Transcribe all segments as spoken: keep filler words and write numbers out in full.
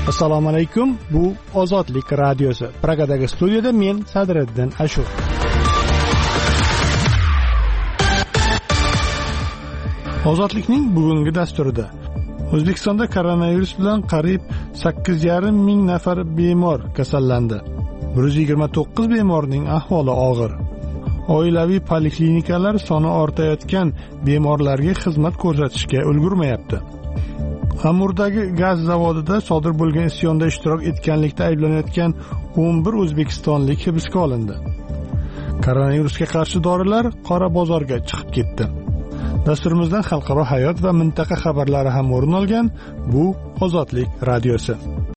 Assalomu alaykum. Bu Ozodlik radiosi. Pragadagi studiyada men Sadriddin Ashur. Ozodlikning bugungi dasturida O'zbekistonda koronavirus bilan qariyb sakkiz yarim ming nafar bemor kasallandi. bir yuz yigirma to'qqiz bemorning ahvoli og'ir. Oilaviy poliklinikalar soni ortayotgan bemorlarga xizmat ko'rsatishga ulgurmayapti. Amurdagi gaz zavodida sodir bo'lgan isyonda ishtirok etganlikda ayblanayotgan o'n bir o'zbekistonlik hibsga olindi. Koronavirusga qarshi dorilar qora bozorga chiqib ketdi. Dasturimizdan xalqaro hayot va mintaqa xabarlari ham o'rin olgan. Bu Ozodlik radiosi.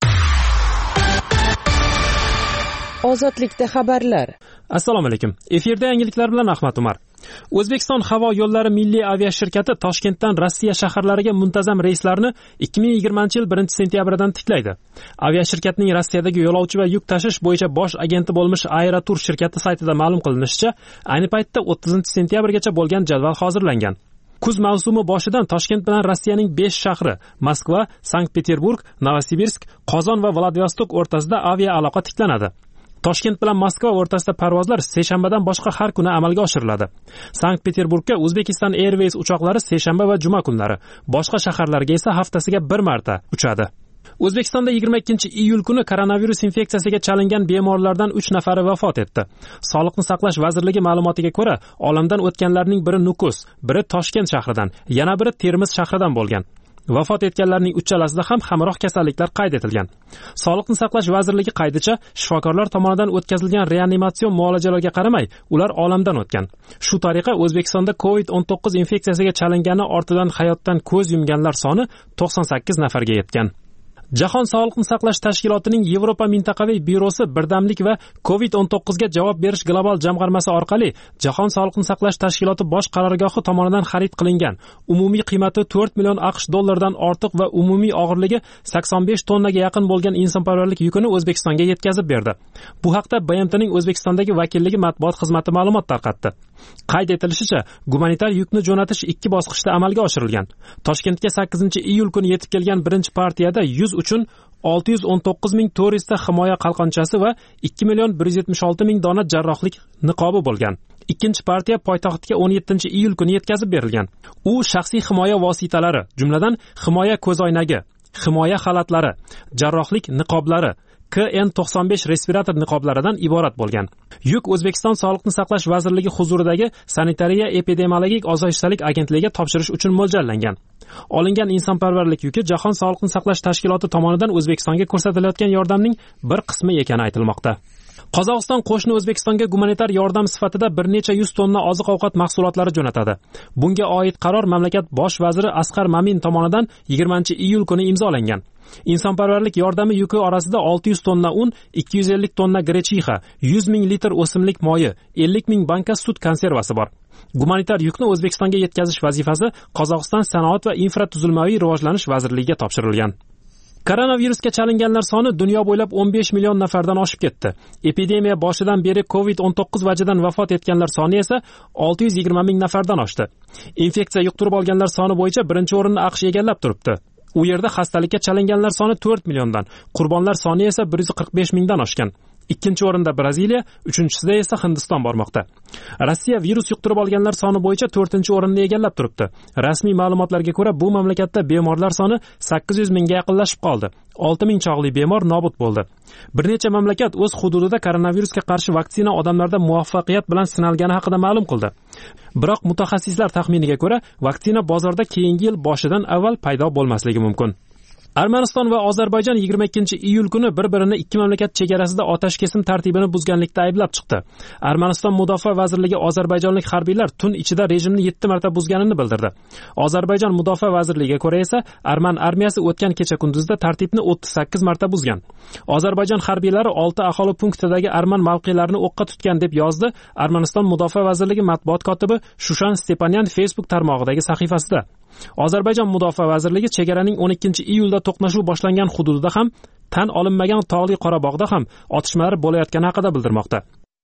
Ozodlikda xabarlar. Assalomu alaykum. Efirda yangiliklar bilan Ahmad Umar. O'zbekiston havo yo'llari milliy aviashirkati Toshkentdan Rossiya shaharlariga muntazam reyslarni ikki ming yigirmanchi yil birinchi sentyabridan tiklaydi. Aviashirkatning Rossiyadagi yo'lovchi va yuk tashish bo'yicha bosh agenti bo'lmish Aerotur shirkati saytida ma'lum qilinishicha, ayni paytda o'ttizinchi sentyabrgacha bo'lgan jadval hozirlangan. Kuz mavsumi boshidan Toshkent bilan Rossiyaning besh shahri Moskva, Sankt-Peterburg, Novosibirsk, Qozon va Vladivostok o'rtasida avia aloqa tiklanadi. Toshkent bilan Moskva o'rtasida parvozlar seshanbadan boshqa har kuni amalga oshiriladi. Sankt-Peterburgga Uzbekistan Airways uchoqlari seshanba va juma kunlari, boshqa shaharlarga esa haftasiga bir marta uchadi. O'zbekistonda yigirma ikkinchi iyul kuni koronavirus infeksiyasiga chalingan bemorlardan uch nafari vafot etdi. Sog'liqni saqlash vazirligi ma'lumotiga ko'ra, olamdan o'tganlarning biri Nukus, biri Toshkent shahridan, yana biri Termiz shahridan bo'lgan. Vafot etganlarning uchalasida ham hamroh kasalliklar qayd etilgan. Sog'liqni saqlash vazirligi qaydicha, shifokorlar tomonidan o'tkazilgan reanimatsion muolajalarga qaramay, ular olamdan o'tgan. Shu tariqa O'zbekistonda covid o'n to'qqiz infeksiyasiga chalingani ortidan hayotdan ko'z yumganlar soni to'qson sakkiz nafarga yetgan. Jahon sog'liqni saqlash tashkilotining Yevropa mintaqaviy byurosi birdamlik va covid o'n to'qqiz ga javob berish global jamg'armasi orqali Jahon sog'liqni saqlash tashkiloti bosh qarorgohi tomonidan xarid qilingan umumiy qiymati to'rt million AQSh dollaridan ortiq va umumiy og'irligi sakson besh tonnaga yaqin bo'lgan insonparvarlik yukini O'zbekistonga yetkazib berdi. Bu haqda B M T'ning O'zbekistondagi vakilligi matbuot xizmati ma'lumot tarqatdi. Qayd etilishicha, gumanitar yukni jo'natish ikki bosqichda amalga oshirilgan. Toshkentga sakkizinchi iyul kuni yetib kelgan birinchi partiyada yuz uchun olti yuz o'n to'qqiz ming to'rtta himoya qalqonchasi va ikki million bir yuz yetmish olti ming dona jarrohlik niqobi bo'lgan. Ikkinchi partiya poytaxtga o'n yettinchi iyul kuni yetkazib berilgan. U shaxsiy himoya vositalari, jumladan himoya ko'zoynagi, himoya xalatlari, jarrohlik niqoblari, K N to'qson besh respirator niqoblaridan iborat bo'lgan. Yuk O'zbekiston Sog'liqni saqlash vazirligi huzuridagi Sanitariya epidemiologik osoyishtalik agentligiga topshirish uchun mo'ljallangan. Olingan insonparvarlik yuki Jahon sog'liqni saqlash tashkiloti tomonidan O'zbekistonga ko'rsatilayotgan yordamning bir qismi ekani aytilmoqda. Qozog'iston qo'shni O'zbekistonga gumanitar yordam sifatida bir necha yuz tonna oziq-ovqat mahsulotlari jo'natadi. Bunga oid qaror mamlakat bosh vaziri Asqar Mamin tomonidan yigirmanchi iyul kuni imzolangan. Insonparvarlik yordami yuki orasida olti yuz tonna un, ikki yuz ellik tonna grechixa, yuz ming litr o'simlik moyi, ellik ming banka sut konservasi bor. Gumanitar yukni O'zbekistonga yetkazish vazifasi Qozog'iston sanoat va infratuzilmaviy rivojlanish vazirligiga topshirilgan. Koronavirusga chalinganlar soni dunyo bo'ylab o'n besh million nafardan oshib ketdi. Epidemiya boshidan beri covid o'n to'qqiz vajidan vafot etganlar soni esa olti yuz yigirma ming nafardan oshdi. Infeksiya yuqtirib olganlar soni bo'yicha birinchi o'rinni AQSh egallab turibdi. U yerda xastalikka chalinganlar soni to'rt milliondan, qurbonlar soni esa bir yuz qirq besh mingdan oshgan. Ikkinchi o'rinda Braziliya, uchinchisida esa Hindiston bormoqda. Rossiya virus yuqtirib olganlar soni bo'yicha to'rtinchi o'rinni egallab turibdi. Rasmiy ma'lumotlarga ko'ra, bu mamlakatda bemorlar soni sakkiz yuz mingga yaqinlashib qoldi. olti ming chog'li bemor nobud bo'ldi. Bir necha mamlakat o'z hududida koronavirusga qarshi vaksina odamlarda muvaffaqiyat bilan sinalgani haqida ma'lum qildi. Biroq mutaxassislar taxminiga ko'ra, vaksina bozorda keyingi yil boshidan avval paydo bo'lmasligi mumkin. Armaniston va Ozarbayjon yigirma ikkinchi iyul kuni bir-birini ikki mamlakat chegarasida otashkesim tartibini buzganlikda ayblab chiqdi. Armaniston Mudofaa vazirligi ozarbayjonlik harbiylar tun ichida rejimni yetti marta buzganini bildirdi. Ozarbayjon Mudofaa vazirligiga ko'ra esa Arman armiyasi o'tgan kecha kunduzda tartibni o'ttiz sakkiz marta buzgan. Ozarbayjon harbiylari olti aholi punktidagi arman mavqelarini o'qqa tutgan deb yozdi Armaniston Mudofaa vazirligi matbuot kotibi Shushan Stepanyan Facebook tarmog'idagi sahifasida. Ozarbayjon Mudofaa vazirligi chegaraning o'n ikkinchi iyulda to'qnashuv boshlangan hududida ham, tan olinmagan Tog'li Qorabog'da ham otishmalar bo'layotgani haqida bildirmoqda.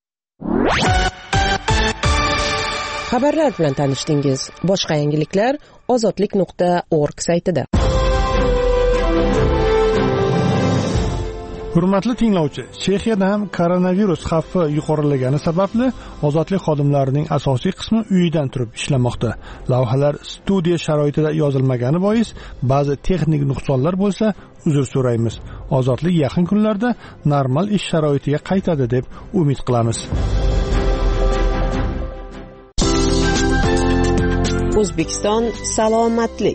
Xabarlar bilan tanishdingiz. Boshqa yangiliklar ozodlik nuqta org saytida. Hurmatli tinglovchi, Chexiyada ham koronavirus xavfi yuqorilagani sababli ozodlik xodimlarining asosiy qismi uyidan turib ishlamoqda. Lavhalar studiya sharoitida yozilmagani bois ba'zi texnik nuqsonlar bo'lsa, uzr so'raymiz. Ozodlik yaqin kunlarda normal ish sharoitiga qaytadi deb umid qilamiz. O'zbekiston salomatlik.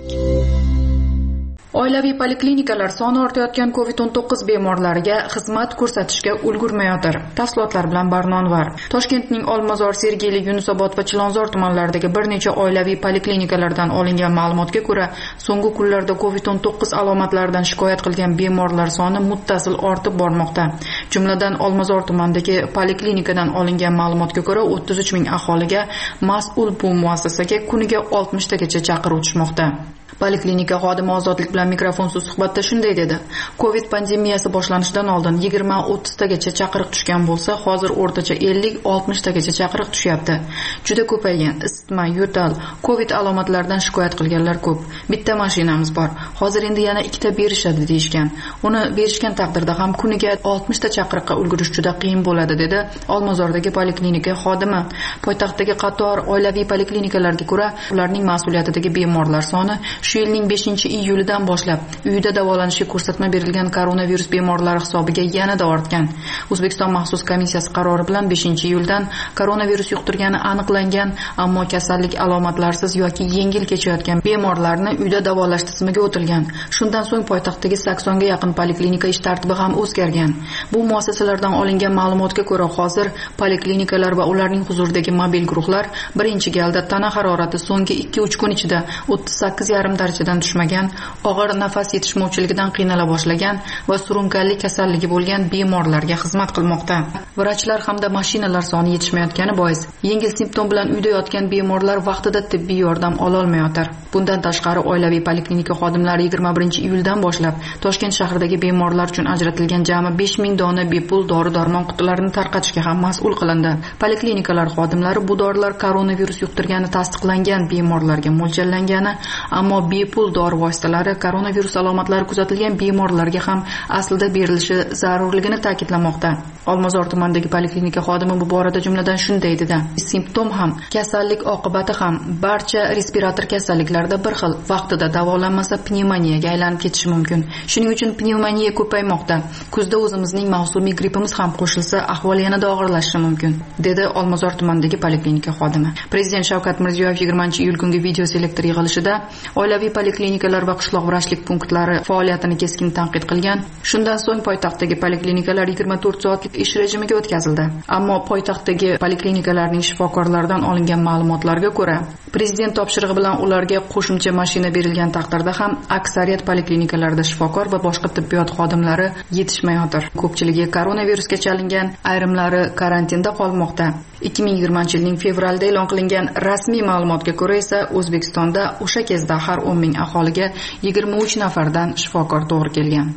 Oilaviy poliklinikalar soni ortayotgan covid o'n to'qqiz bemorlariga xizmat ko'rsatishga ulgurmayotir. Tafsilotlar bilan Barnonvar. Toshkentning Olmazor, Sergeli, Yunusobod va Chilonzor tumanlaridagi bir necha oilaviy poliklinikalardan olingan ma'lumotga ko'ra, so'nggi kunlarda covid o'n to'qqiz alomatlaridan shikoyat qilgan bemorlar soni muttasil ortib bormoqda. Jumladan Olmazor tumanidagi poliklinikadan olingan ma'lumotga ko'ra, o'ttiz uch ming aholiga mas'ul bu muassasaga kuniga oltmishtagacha chaqiruv tushmoqda. Poliklinika xodimi Ozodlik bilan mikrofonsiz suhbatda shunday dedi: Covid pandemiyasi boshlanishidan oldin yigirma o'ttiztagacha chaqiriq tushgan bo'lsa, hozir o'rtacha ellik oltmishtagacha chaqiriq tushyapti. Juda ko'paygan. Isitma, yo'tal, Covid alomatlaridan shikoyat qilganlar ko'p. Bitta mashinamiz bor. Hozir endi yana ikkita berishadi deyishgan. Uni berishgan taqdirda ham kuniga oltmishta chaqiriqqa ulgurish juda qiyin bo'ladi, dedi Olmazordagi poliklinika xodimi. Poytaxtdagi qator oilaviy poliklinikalarga ko'ra, ularning mas'uliyatidagi bemorlar soni shu yilning beshinchi iyulidan boshlab uyida davolanishga ko'rsatma berilgan koronavirus bemorlari hisobiga yanada ortgan. O'zbekiston maxsus komissiyasi qarori bilan beshinchi iyuldan koronavirus yuqtirgani aniqlangan, ammo kasallik alomatlarsiz yoki yengil kechayotgan bemorlarni uyda davolash tizimiga o'tilgan. Shundan so'ng poytaxtdagi saksonga yaqin poliklinika ish tartibi ham o'zgargan. Bu muassasalardan olingan ma'lumotga ko'ra, hozir poliklinikalar va ularning huzuridagi mobil guruhlar birinchi galda tana harorati so'nggi ikki uch kun ichida o'ttiz sakkiz yarim darajadan tushmagan, og'ir nafas yetishmovchiligidan qiynala boshlagan va surunkali kasalligi bo'lgan bemorlarga xizmat qilmoqda. Vrachlar hamda mashinalar soni yetishmayotgani bois yengil simptom bilan uyda yotgan bemorlar vaqtida tibbiy yordam ola olmayotir. Bundan tashqari, oilaviy poliklinika xodimlari yigirma birinchi iyuldan boshlab Toshkent shahridagi bemorlar uchun ajratilgan jami besh ming dona bepul dori-darmon qutilarini tarqatishga ham mas'ul qilindi. Poliklinikalar xodimlari bu dorilar koronavirus yuqtirgani tasdiqlangan bemorlarga mo'ljallangani, ammo bepul dori vositalari koronavirus alomatlari kuzatilgan bemorlarga ham aslida berilishi zarurligini ta'kidlamoqda. Olmazor tumanidagi poliklinika xodimi bu borada jumladan shunday dedi: Simptom ham, kasallik oqibati ham barcha respirator kasalliklarda bir xil. Vaqtida davolanmasa pnevmoniyaga aylanib ketishi mumkin. Shuning uchun pnevmoniya ko'paymoqda. Kuzda o'zimizning mavsumiy grippimiz ham qo'shilsa, ahvol yanada og'irlashishi mumkin, dedi Olmazor tumanidagi poliklinika xodimi. Prezident Shavkat Mirziyoyev yigirmanchi iyul kungi video selektor yig'ilishida oilaviy poliklinikalar va qishloq vrachlik punktlari faoliyatini keskin tanqid qilgan. Shundan so'ng poytaxtdagi poliklinikalar yigirma to'rt soatlik ish rejimiga o'tkazildi. Ammo poytaxtdagi poliklinikalarning shifokorlaridan olingan ma'lumotlarga ko'ra, prezident topshirig'i bilan ularga qo'shimcha mashina berilgan taqdirda ham aksariyat poliklinikalarda shifokor va boshqa tibbiyot xodimlari yetishmayotir. Ko'pchiligi koronavirusga chalingan, ayrimlari karantinda qolmoqda. ikki ming yigirmanchi yilning fevralda e'lon qilingan rasmiy ma'lumotga ko'ra esa O'zbekistonda o'sha kezda har o'n ming aholiga yigirma uch nafardan shifokor to'g'ri kelgan.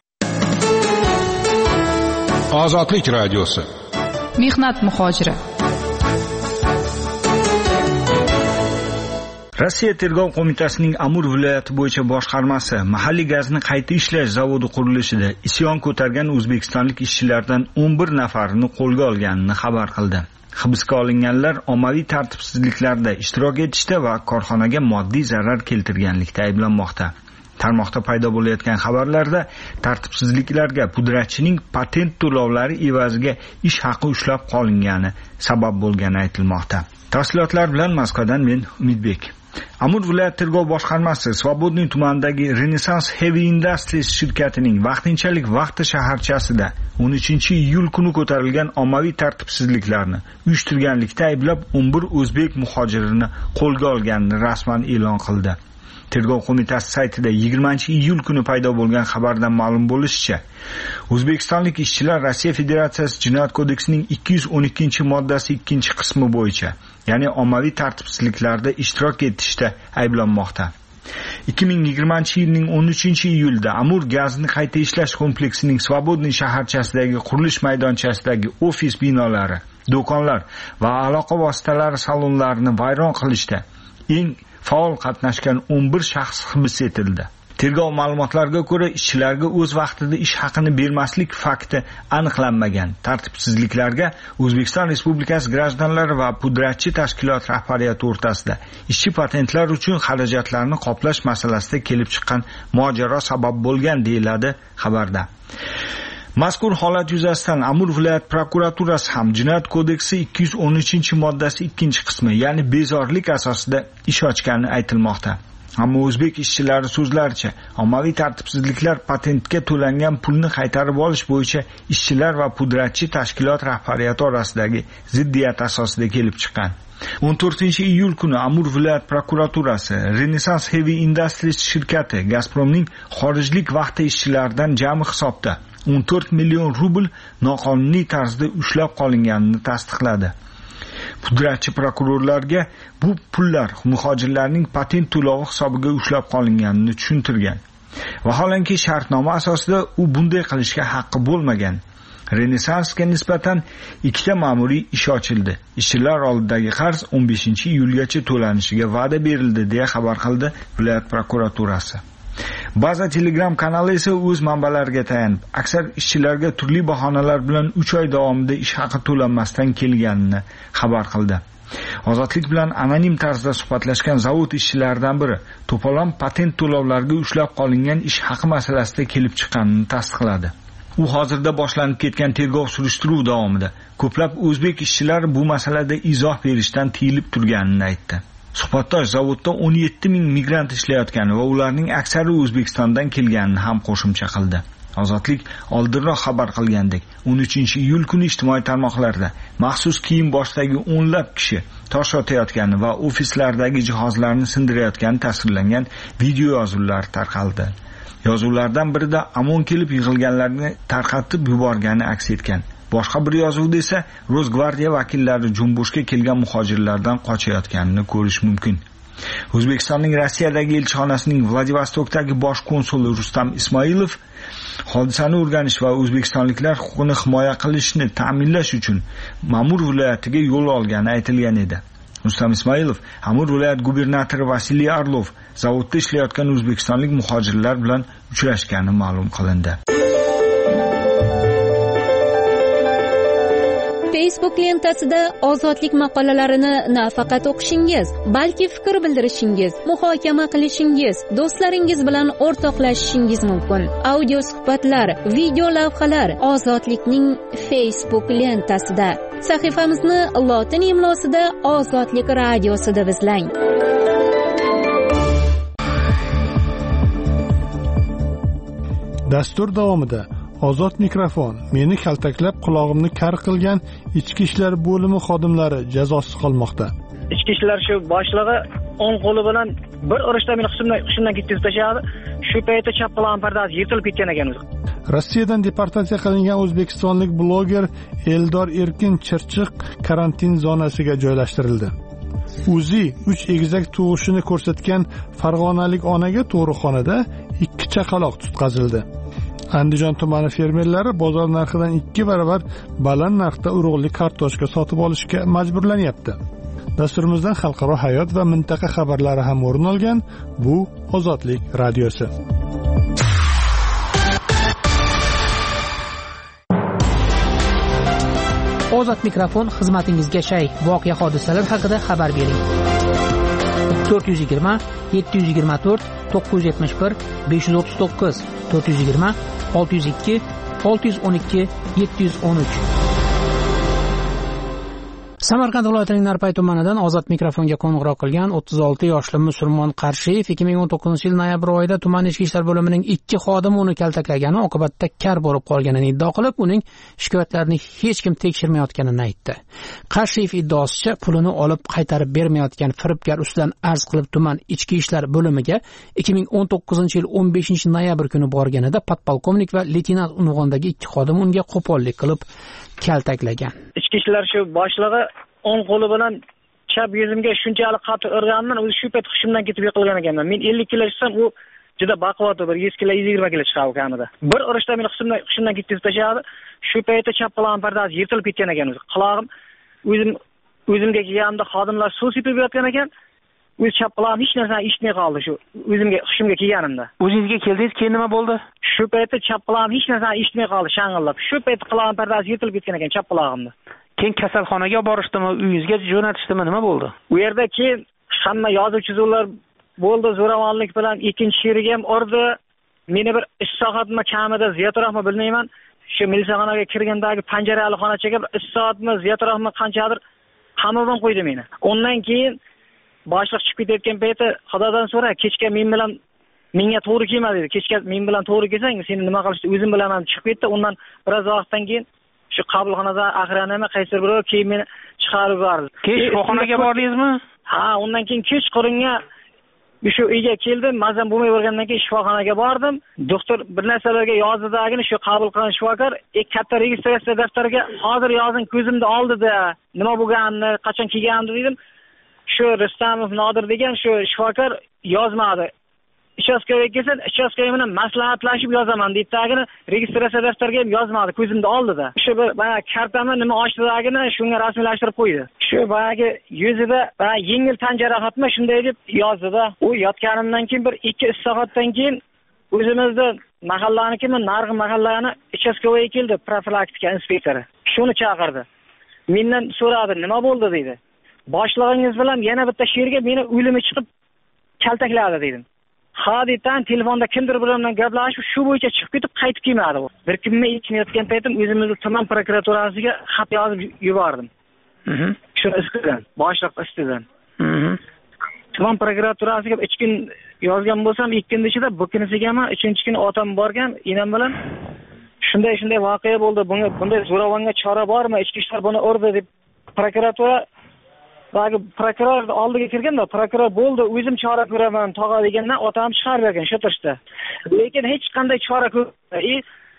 Ozodlik radiosi. Mehnat muhojiri. Rossiya tergov qo'mitasining Amur viloyati bo'yicha boshqarmasi mahalliy gazni qayta ishlash zavodi qurilishida isyon ko'targan o'zbekistonlik ishchilardan o'n bir nafarini qo'lga olganini xabar qildi. Hibsga olinganlar ommaviy tartibsizliklarda ishtirok etishda va korxonaga moddiy zarar keltirganlikda ayblanmoqda. Tarmoqda paydo bo'layotgan xabarlarda tartibsizliklarga pudratchining patent to'lovlari evaziga ish haqi ushlab qolingani sabab bo'lgani aytilmoqda. Tafsilotlar bilan Moskvadan men Umidbek. Amur viloyat tergov boshqarmasi Svobodniy tumanidagi Renaissance Heavy Industries shirkatining vaqtinchalik vaqti shaharchasida o'n uchinchi iyul kuni ko'tarilgan ommaviy tartibsizliklarni uyushtirganlikda ayblab o'n bir o'zbek muhojirini qo'lga olganini rasman e'lon qildi. Tergov qo'mitasi saytida yigirmanchi iyul kuni paydo bo'lgan xabardan ma'lum bo'lishicha, o'zbekistonlik ishchilar Rossiya Federatsiyasi Jinoyat kodeksining ikki yuz o'n ikkinchi moddasi ikkinchi qismi bo'yicha, ya'ni ommaviy tartibsizliklarda ishtirok etishda ayblanmoqda. ikki ming yigirmanchi yilning o'n uchinchi iyulda Amur gazni qayta ishlash kompleksining Svobodniy shaharchasidagi qurilish maydonchasidagi ofis binolari, do'konlar va aloqa vositalari salonlarini vayron qilishda eng faol qatnashgan o'n bir shaxs hibs etildi. Tergov ma'lumotlariga ko'ra, ishchilarga o'z vaqtida ish haqini bermaslik fakti aniqlanmagan. Tartibsizliklarga O'zbekiston Respublikasi grajdanlari va pudratchi tashkilot rahbariyati o'rtasida ishchi patentlar uchun xarajatlarni qoplash masalasida kelib chiqqan mojaro sabab bo'lgan deyiladi xabarda. Mazkur holat yuzasidan Amur viloyat prokuraturasi ham Jinoyat kodeksi ikki yuz o'n uchinchi moddasi ikkinchi qismi, ya'ni bezorilik asosida ish ochgani aytilmoqda. Ammo o'zbek ishchilari so'zlaricha, ommaviy tartibsizliklar patentga to'langan pulni qaytarib olish bo'yicha ishchilar va pudratchi tashkilot rahbariyati orasidagi ziddiyat asosida kelib chiqqan. o'n to'rtinchi iyul kuni Amur viloyat prokuraturasi Renaissance Heavy Industries shirkati Gazpromning xorijlik vaqti ishchilaridan jami hisobda o'n to'rt million rubl noqonuniy tarzda ushlab qolinganini tasdiqladi. Pudratchi prokurorlarga bu pullar muhojirlarning patent to'lovi hisobiga ushlab qolinganini tushuntirgan. Vaholanki shartnoma asosida u bunday qilishga haqqi bo'lmagan. Renessansga nisbatan ikkita ma'muriy ish ochildi. Ishchilar oldidagi qarz o'n beshinchi iyulgacha to'lanishiga va'da berildi deya xabar qildi viloyat prokuraturasi. Baza Telegram kanali esa o'z manbalariga tayanib, aksar ishchilarga turli bahonalar bilan uch oy davomida ish haqi to'lanmasdan kelganini xabar qildi. Ozodlik bilan anonim tarzda suhbatlashgan zavod ishchilaridan biri to'polon patent to'lovlariga ushlab qolingan ish haqi masalasida kelib chiqqanini tasdiqladi. U hozirda boshlanib ketgan tergov surishtiruv davomida ko'plab o'zbek ishchilari bu masalada izoh berishdan tiyilib turganini aytdi. Suhbatdosh zavodda o'n yetti ming migrant ishlayotgani va ularning aksari O'zbekistondan kelganini ham qo'shimcha qildi. Ozodlik oldinroq xabar qilgandek, o'n uchinchi iyul kuni ijtimoiy tarmoqlarda maxsus kiyim boshidagi o'nlab kishi tosh otayotgani va ofislardagi jihozlarni sindirayotgani tasvirlangan video yozuvlar tarqaldi. Yozuvlardan birida Amon kelib yig'ilganlarni tarqatib yuborgani aks etgan. Boshqa bir yozuvda esa Rosgvardiya vakillari Jumboshga kelgan muhojirlardan qochayotganini ko'rish mumkin. O'zbekistonning Rossiyadagi elchixonasining Vladivostokdagi bosh konsuli Rustam Ismoilov hodisani o'rganish va o'zbekistonliklar huquqini himoya qilishni ta'minlash uchun Amur viloyatiga yo'l olgani aytilgan edi. Rustam Ismoilov Amur viloyat gubernatori Vasiliy Arlov zavodda ishlayotgan o'zbekistonlik muhojirlar bilan uchrashgani ma'lum qilindi. Facebook lentasida ozodlik maqolalarini nafaqat o'qishingiz, balki fikr bildirishingiz, muhokama qilishingiz, do'stlaringiz bilan o'rtoqlashishingiz mumkin. Audio suhbatlar, video lavhalar Ozodlikning Facebook lentasida. Sahifamizni lotin imlosida Ozodlik radiosi deb izlang. Dastur davomida Ozod mikrofon meni kaltaklab qulog'imni kar qilgan ichki ishlar bo'limi xodimlari jazosiz qolmoqda. Ichki ishlar shu boshlig'i o'ng qo'li bilan bir urishda meni hushimdan ketkazib tashladi. Shu paytda chap qulog'im pardasi yirtilib ketgan ekan o'zi. Rossiyadan deportatsiya qilingan o'zbekistonlik bloger Eldor Erkin Chirchiq karantin zonasiga joylashtirildi. Uzi uch egizak tug'ishini ko'rsatgan farg'onalik onaga tug'ruqxonada ikki chaqaloq tutqazildi. Andijon tumani fermerlari bozor narxidan ikki barobar baland narxda urug'lik kartoshka sotib olishga majburlanyapti. Dasturimizdan xalqaro hayot va mintaqa xabarlari ham o'rin olgan. Bu Ozodlik radiosi. Ozod mikrofon xizmatingizga shay. Voqea hodisalar haqida xabar bering. to'rt yuz yigirma yetti yuz yigirma to'rt to'qqiz yuz yetmish bir besh yuz o'ttiz to'qqiz to'rt yuz yigirma olti yuz ikki olti yuz o'n ikki yetti yuz o'n uch. Samarqand viloyatining Narpay tumanidan Ozod mikrofonga qo'ng'iroq qilgan o'ttiz olti yoshli musulmon Qarshiyev ikki ming o'n to'qqizinchi yil noyabr oyida tuman ichki ishlar bo'limining ikki xodimi uni kaltaklagani oqibatda kar bo'lib qolganini iddao qilib, uning shikoyatlarini hech kim tekshirmayotganini aytdi. Qarshiyev iddaosicha pulini olib qaytarib bermayotgan firibgar ustidan arz qilib tuman ichki ishlar bo'limiga ikki ming o'n to'qqizinchi yil o'n beshinchi noyabr kuni borganida podpolkovnik va leytenant unvonidagi ikki xodim unga qo'pollik qilib kaltaklagan. Ichki ishlar shu boshlig'i o'ng qo'li bilan chap yuzimga shunchalik qattiq urganman, o'zi shu payt hushimdan ketib yiqilgan ekanman. Men ellik kilo chiqsam, u juda baquvvat, bir yuz kilo, yuz yigirma kilo chiqadi kamida. Bir urishda meni hushimdan hushimdan ketib tashladi. Shu paytda chap qulog'im pardasi yirtilib ketgan ekan o'zi. Qulog'im o'zim o'zimga kelganimda xodimlar suv sepib yotgan ekan. o'z chap qulog'im hech narsani eshitmay qoldi shu o'zimga hushimga kelganimda. O'zingizga keldingiz, keyin nima bo'ldi? Shu paytda chap qulog'im hech narsani eshitmay qoldi, shang'illab. Shu paytda qulog'im pardasi yirtilib ketgan ekan chap qulog'imda. Keyin kasalxonaga olib borishdimi, uyingizga jo'natishdimi, nima bo'ldi? U yerda keyin hamma yozuv chizuvlar bo'ldi, zo'ravonlik bilan ikkinchi sherigi ham urdi. Meni bir ish soatmi kamida ziyotroqmi bilmayman. Shu militsiyaxonaga kirgandagi panjarali xonachaga bir ish soatmi ziyotroqmi qanchadir qamoqdan qo'ydi meni. Undan keyin boshliq chiqib ketayotgan payti Xudodan so'ra, kechga men bilan menga to'g'ri kelmadi dedi. Kechga men bilan to'g'ri kelsang, seni nima qilishni o'zim bilaman chiqib ketdi. Undan biroz vaqtdan keyin shu qabulxonada aqranami qaysi biri keyin meni chiqarib yubordi. Keyin shifoxonaga bordingizmi? Ha, undan keyin kechqurunga shu uyga keldim, mazam bo'lmay bo'lgandan keyin shifoxonaga bordim. Doktor bir narsalarga yozdidagini shu qabul qilgan shifokor, "Ey katta registratsiya daftariga hozir yozing ko'zimda oldida, nima bo'lganini, qachon kelganini" dedim. Shu Rustamov Nodir degan shu shifokor yozmadi. Ichastkavga kelsa, ichastkavga bilan maslahatlashib yozaman deytagini, registratsiya daftariga ham yozmadi, ko'zimda oldida. Shu bir mana kartani nima ochdidagini shunga rasmiylashtirib qo'ydi. Shu bayagi yuzida va yengil tan jarohatmi shunday deb yozdida. U yotganimdan keyin bir ikki soatdan keyin o'zimizda mahallanikimi, Narg'i mahallani ichastkavga keldi, profilaktika inspektori. Shuni chaqirdi. Mendan so'radi, "Nima bo'ldi?" dedi. "Boshlig'ingiz bilan yana bitta sherga meni o'limi chiqib kaltakladi" dedim. Hodidan telefonda kimdir bilan gaplashib, shu bo'yicha chiqib ketib qaytib kelmadi u. Bir kunma ichmayotgan paytim o'zimizni tuman prokuraturasiga xat yozib yubordim. Mhm. Shu istidan, boshliq istidan. Mhm. Tuman prokuraturasiga uch kun yozgan bo'lsam, ikki kun ichida bu kunisiga ham uchinchi kun otam borgan, enam bilan shunday shunday voqea bo'ldi. Bunga bunday zo'ravonga chora bormi? Ichki ishlar buni urdi deb prokuratura Bagi prokuror oldiga kirganda, prokuror bo'ldi, o'zim chora ko'raman, tog'a degandan otam chiqarib bergan shu turishda. Lekin hech qanday chora ko'rmadi.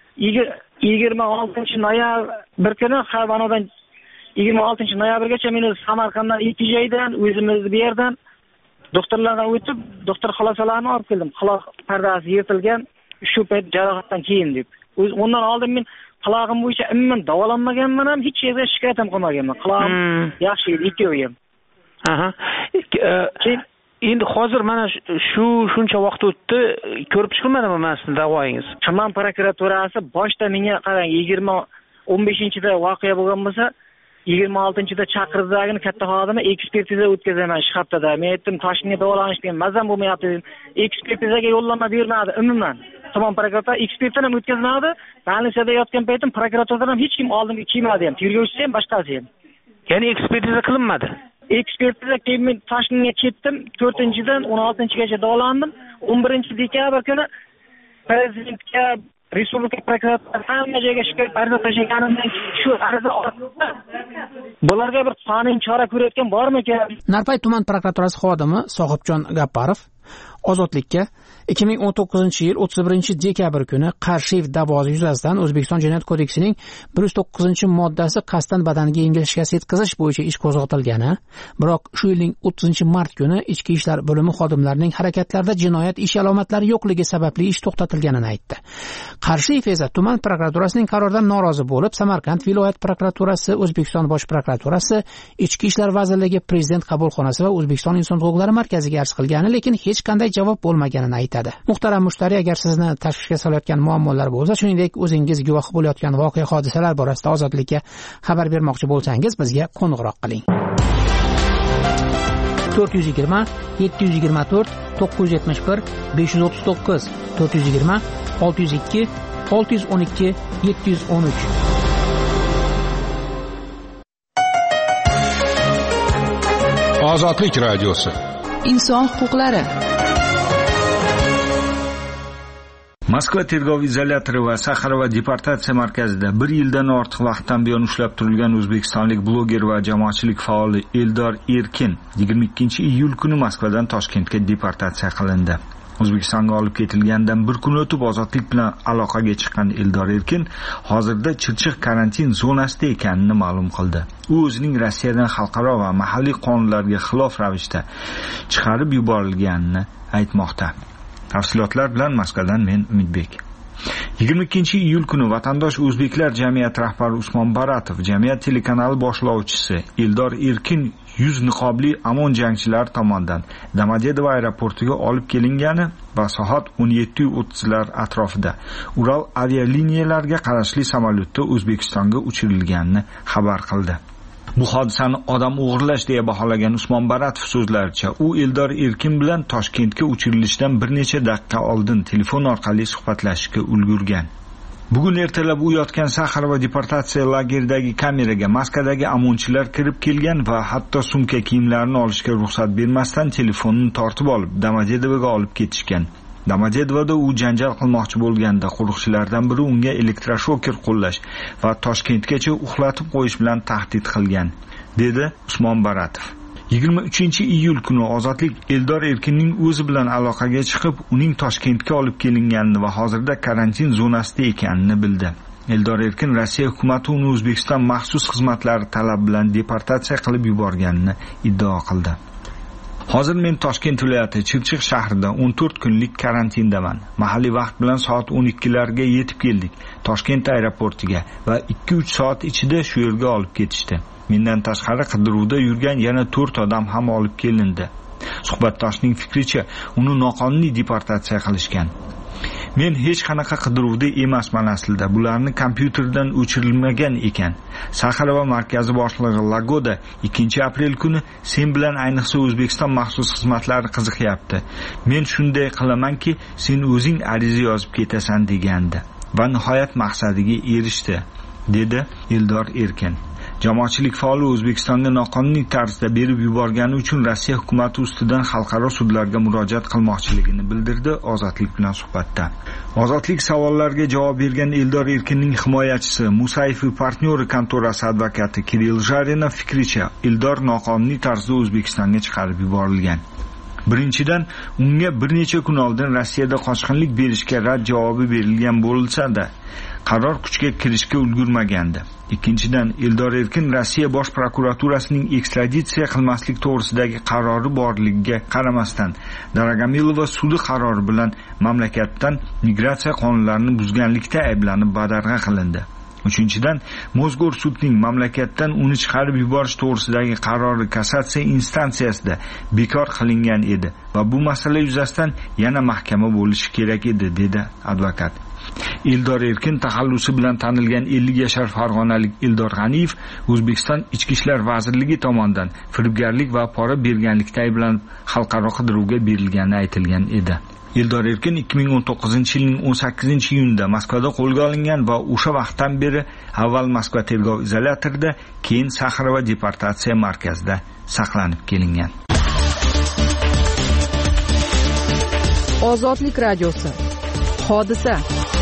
yigirma oltinchi noyabr bir kuni Xalvanodan yigirma oltinchi noyabrgacha meni Samarqanddan ikki joydan, o'zimizni bu yerdan doktorlardan o'tib, doktor xulosalarni olib keldim. Quloq pardasi yirtilgan, shu payt jarohatdan keyin deb. Undan oldin men qulog'im bo'yicha umuman davolanmaganman ham, hech yerda shikoyat ham qilmaganman. Qulog'im yaxshi edi, ikkovi ham. Aha. Endi hozir mana shu shuncha vaqt o'tdi, ko'rib chiqilmadimi mana sizning da'voyingiz? Tuman prokuraturasi boshda menga qarang, yigirma o'n beshinchida voqea bo'lgan bo'lsa, yigirma oltinchida chaqirdagini katta xodimi ekspertiza o'tkazaman shu haftada. Men aytdim, Toshkentga davolanishga mazam bo'lmayapti dedim. Ekspertizaga yo'llanma bermadi umuman. Tuman prokuratura ekspertini ham o'tkazmadi. Balnisada yotgan paytim prokuraturadan ham hech kim oldimga kelmadi ham. Tergovchisi ham boshqasi ham. Ya'ni ekspertiza qilinmadi. Ekspertiza keyin men Toshkentga ketdim. to'rtinchidan o'n oltinchigacha davolandim. o'n birinchi dekabr kuni prezidentga Respublika prokuraturasi hamma joyga shikoyat ariza tashlaganimdan shu ariza orqali bularga bir qonuniy chora ko'rayotgan bormi-ekan? Narpay tuman prokuraturasi xodimi Sohibjon Gapparov Ozodlikka ikki ming o'n to'qqizinchi yil o'ttiz birinchi dekabr kuni Qarshiyev da'vosi yuzasidan O'zbekiston Jinoyat kodeksining bir yuz to'qqizinchi moddasi qasddan badaniga yengil shikast yetkazish bo'yicha ish qo'zg'atilgani, biroq shu yilning o'ttizinchi mart kuni Ichki ishlar bo'limi xodimlarining harakatlarida jinoyat ish alomatlari yo'qligi sababli ish to'xtatilganini aytdi. Qarshiyev esa tuman prokuraturasining qaroridan norozi bo'lib, Samarqand viloyat prokuraturasi, O'zbekiston bosh prokuraturasi, Ichki ishlar vazirligi, Prezident qabulxonasi va O'zbekiston inson huquqlari markaziga arz qilgani, lekin hech qanday javob bo'lmaganini aytadi. Muhtaram mushtariy, agar sizni tashvishga solayotgan muammolar bo'lsa, shuningdek o'zingiz guvoh bo'layotgan voqea hodisalar borasida Ozodlikka xabar bermoqchi bo'lsangiz, bizga qo'ng'iroq qiling. to'rt yuz yigirma yetti yuz yigirma to'rt to'qqiz yuz yetmish bir besh yuz o'ttiz to'qqiz to'rt yuz yigirma olti yuz ikki olti yuz o'n ikki yetti yuz o'n uch. Ozodlik radiosi. Inson huquqlari. Moskva tergov izolyatori va Saxarova deportatsiya markazida bir yildan ortiq vaqtdan buyon ushlab turilgan o'zbekistonlik bloger va jamoatchilik faoli Eldor Erkin yigirma ikkinchi iyul kuni Moskvadan Toshkentga deportatsiya qilindi. O'zbekistonga olib ketilgandan bir kun o'tib ozodlik bilan aloqaga chiqqan Eldor Erkin hozirda Chirchiq karantin zonasida ekanini ma'lum qildi. U o'zining Rossiyadan xalqaro va mahalliy qonunlarga xilof ravishda chiqarib yuborilganini aytmoqda. Tafsilotlar bilan Moskvadan men Umidbek. yigirma ikkinchi iyul kuni Vatandosh o'zbeklar jamiyati rahbari Usmon Baratov, jamiyat telekanali boshlovchisi Eldor Erkin yuz niqobli Amon jangchilar tomonidan Domodedovo aeroportiga olib kelingani va soat o'n yetti o'ttizlar atrofida Ural avialiniyalariga qarashli samolyotda O'zbekistonga uchirilganini xabar qildi. Bu hodisani odam o'g'irlash deya baholagan Usmon Baratov so'zlaricha, u Eldor Erkin bilan Toshkentga uchirilishdan bir necha daqiqa oldin telefon orqali suhbatlashishga ulgurgan. Bugun ertalab u yotgan Saxarova deportatsiya lageridagi kameraga Moskvadagi amonchilar kirib kelgan va hatto sumka kiyimlarini olishga ruxsat bermasdan telefonni tortib olib Domodedovoga olib ketishgan. Domodedovoda u janjal qilmoqchi bo'lganda qo'riqchilardan biri unga elektroshoker qo'llash va Toshkentgacha uxlatib qo'yish bilan tahdid qilgan, dedi Usmon Baratov. yigirma uchinchi iyul kuni Ozodlik Eldor Erkinning o'zi bilan aloqaga chiqib, uning Toshkentga olib kelinganini va hozirda karantin zonasida ekanini bildi. Eldor Erkin Rossiya hukumati uni O'zbekiston maxsus xizmatlari talab bilan deportatsiya qilib yuborganini iddao qildi. Hozir men Toshkent viloyati Chirchiq shahrida o'n to'rt kunlik karantindaman. Mahalliy vaqt bilan soat o'n ikkilarga yetib keldik Toshkent aeroportiga va ikki uch soat ichida shu yerga olib ketishdi. Mendan tashqari qidiruvda yurgan yana to'rt odam ham olib kelindi. Suhbatdoshning fikricha, uni noqonuniy deportatsiya qilishgan. Men hech qanaqa qidiruvda emasman aslida. Bularni kompyuterdan o'chirilmagan ekan. Saxarova markazi boshlig'i Lagoda ikkinchi aprel kuni sen bilan ayniqsa O'zbekiston maxsus xizmatlari qiziqyapti. Men shunday qilamanki, sen o'zing ariza yozib ketasan degandi va nihoyat maqsadiga erishdi, dedi Eldor Erkin. Jamoatchilik faoli O'zbekistonga noqonuniy tarzda berib yuborgani uchun Rossiya hukumati ustidan xalqaro sudlarga murojaat qilmoqchiligini bildirdi Ozodlik bilan suhbatda. Ozodlik savollarga javob bergan Eldor Erkinning himoyachisi Musayev partnyori kontorasi advokati Kirill Jarinov fikricha, Eldor noqonuniy tarzda O'zbekistonga chiqarib yuborilgan. Birinchidan, unga bir necha kun oldin Rossiyada qochqinlik berishga rad javobi berilgan bo'lsa-da, qaror kuchga kirishga ulgurmagandi. Ikkinchidan, Eldor Erkin Rossiya bosh prokuraturasining ekstraditsiya qilmaslik to'g'risidagi qarori borligiga qaramasdan, Daragomilova sudi qarori bilan mamlakatdan migratsiya qonunlarini buzganlikda ayblanib badarg'a qilindi. Uchinchidan, Mozgor sudning mamlakatdan uni chiqarib yuborish to'g'risidagi qarori kassatsiya instansiyasida bekor qilingan edi va bu masala yuzasidan yana mahkama bo'lishi kerak edi, dedi advokat. Eldor Erkin taxallusi bilan tanilgan ellik yashar farg'onalik Eldor G'aniyev O'zbekiston Ichki ishlar vazirligi tomonidan firibgarlik va pora berganlikda ayblanib xalqaro qidiruvga berilgani aytilgan edi. Eldor Erkin ikki ming o'n to'qqizinchi yilning o'n sakkizinchi iyunida Moskvada qo'lga olingan va o'sha vaqtdan beri avval Moskva tergov izolyatorida, keyin Saxarova deportatsiya markazida saqlanib kelingan. Ozodlik radiosi. Hodisa.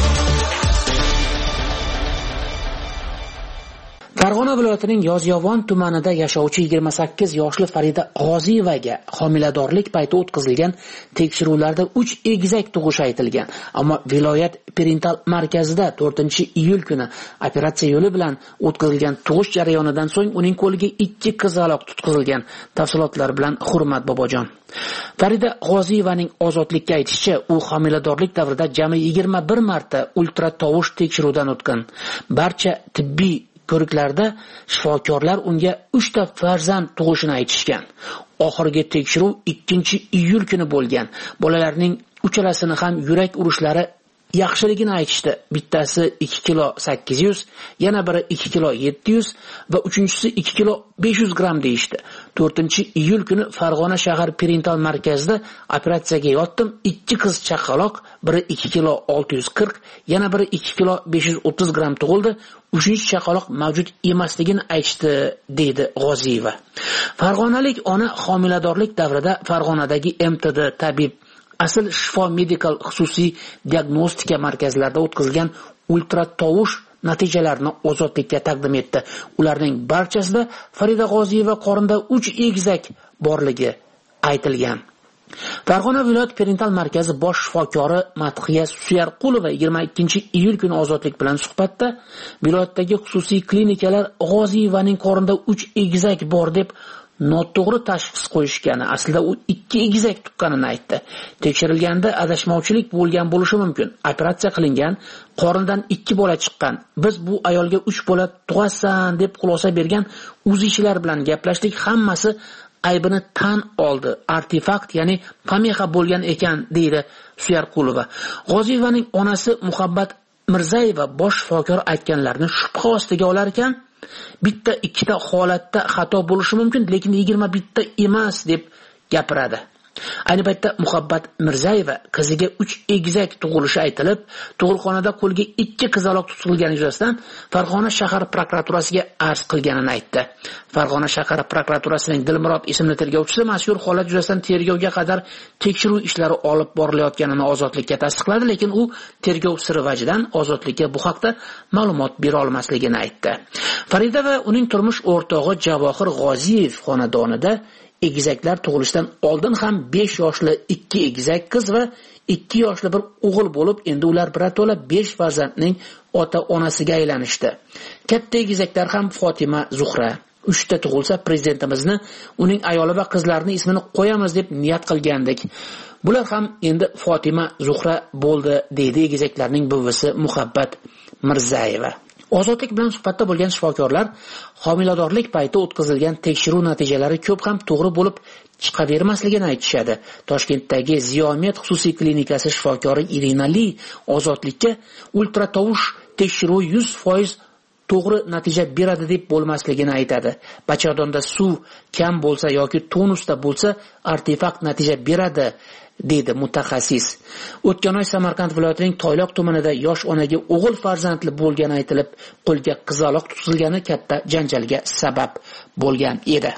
Farg'ona viloyatining Yozyovon tumanida yashovchi yigirma sakkiz yoshli Farida G'oziyevaga homiladorlik payti o'tkazilgan tekshiruvlarda uch egizak tug'ish aytilgan, ammo viloyat perintal markazida to'rtinchi iyul kuni operatsiya yo'li bilan o'tkazilgan tug'ish jarayonidan so'ng uning qo'liga ikki qizaloq tutqizilgan. Tafsilotlar bilan Hurmat Bobojon. Farida G'oziyevaning Ozodlikka aytishicha, u homiladorlik davrida jami yigirma bir marta ultra tovush tekshiruvdan o'tgan. Barcha tibbiy ko'riklarda shifokorlar unga uchta farzand tug'ishini aytishgan. Oxirgi tekshiruv ikkinchi iyul kuni bo'lgan. Bolalarning uchalasini ham yurak urishlari yaxshiligini aytishdi. Bittasi ikki kilo sakkiz yuz, yana biri ikki kilo yetti yuz va uchinchisi ikki kilo besh yuz gramm deyishdi. to'rtinchi iyul kuni Farg'ona shahar perintal markazida operatsiyaga yotdim. Ikki qiz chaqaloq, biri ikki kilo olti yuz qirq, yana biri ikki kilo besh yuz o'ttiz gramm tug'ildi. Uchinchi chaqaloq mavjud emasligini aytishdi, deydi G'oziyeva. Farg'onalik ona homiladorlik davrida Farg'onadagi M T D tabib Asl shifo medikal xususiy diagnostika markazlarida o'tkazilgan ultra tovush natijalarini Ozodlikka taqdim etdi. Ularning barchasida Farida G'oziyeva qorinda uch egizak borligi aytilgan. Farg'ona viloyat perintal markazi bosh shifokori Madhiya Suyarqulova yigirma ikkinchi iyul kuni Ozodlik bilan suhbatda viloyatdagi xususiy klinikalar G'oziyevaning qorinda uch egizak bor deb noto'g'ri tashxis qo'yishgani, aslida u ikki egizak tuqqanini aytdi. Tekshirilganda adashmovchilik bo'lgan bo'lishi mumkin. Operatsiya qilingan, qornidan ikki bola chiqqan. Biz bu ayolga uch bola tug'asan deb xulosa bergan uzishlar bilan gaplashdik, hammasi aybini tan oldi. Artefakt, ya'ni pamexa bo'lgan ekan, deydi Suyarqulova. G'oziyevaning onasi Muhabbat Mirzayeva bosh shifokor aytganlarni shubha ostiga olar ekan, bitta ikkita holatda xato bo'lishi mumkin, lekin yigirma bitta emas deb gapiradi. Ayni paytda Muhabbat Mirzayeva qiziga uch egizak tug'ilishi aytilib, tug'ruqxonada qo'lga ikki qizaloq tutilgani yuzasidan Farg'ona shahar prokuraturasiga arz qilganini aytdi. Farg'ona shahar prokuraturasining Dilmurod ismli tergovchisi mazkur holat yuzasidan tergovga qadar tekshiruv ishlari olib borilayotganini Ozodlikka tasdiqladi, lekin u tergov siri vajidan Ozodlikka bu haqda ma'lumot bera olmasligini aytdi. Farida va uning turmush o'rtog'i Javohir G'oziyev xonadonida egizaklar tug'ilishidan oldin ham besh yoshli ikki egizak qiz va ikki yoshli bir o'g'il bo'lib, endi ular birato'la besh farzandning ota-onasiga aylanishdi. Katta egizaklar ham Fatima, Zuhra. uchta tug'ilsa, prezidentimizni uning ayoli va qizlarining ismini qo'yamiz deb niyat qilgandik. Bular ham endi Fatima, Zuhra bo'ldi, deydi egizaklarning buvisi Muhabbat Mirzayeva. Ozodlik bilan suhbatda bo'lgan shifokorlar homiladorlik payti o'tkazilgan tekshiruv natijalari ko'p ham to'g'ri bo'lib chiqavermasligini aytishadi. Toshkentdagi Ziyomet xususiy klinikasi shifokori Irina Li Ozodlikka ultratovush tekshiruvi yuz foiz to'g'ri natija beradi deb bo'lmasligini aytadi. Bachadonda suv kam bo'lsa yoki tonusda bo'lsa, artefakt natija beradi, deydi mutaxassis. O'tgan oy Samarqand viloyatining Toyloq tumanida yosh onaga o'g'il farzandli bo'lgani aytilib, qo'lga qizaloq tutilgani katta janjalga sabab bo'lgan edi.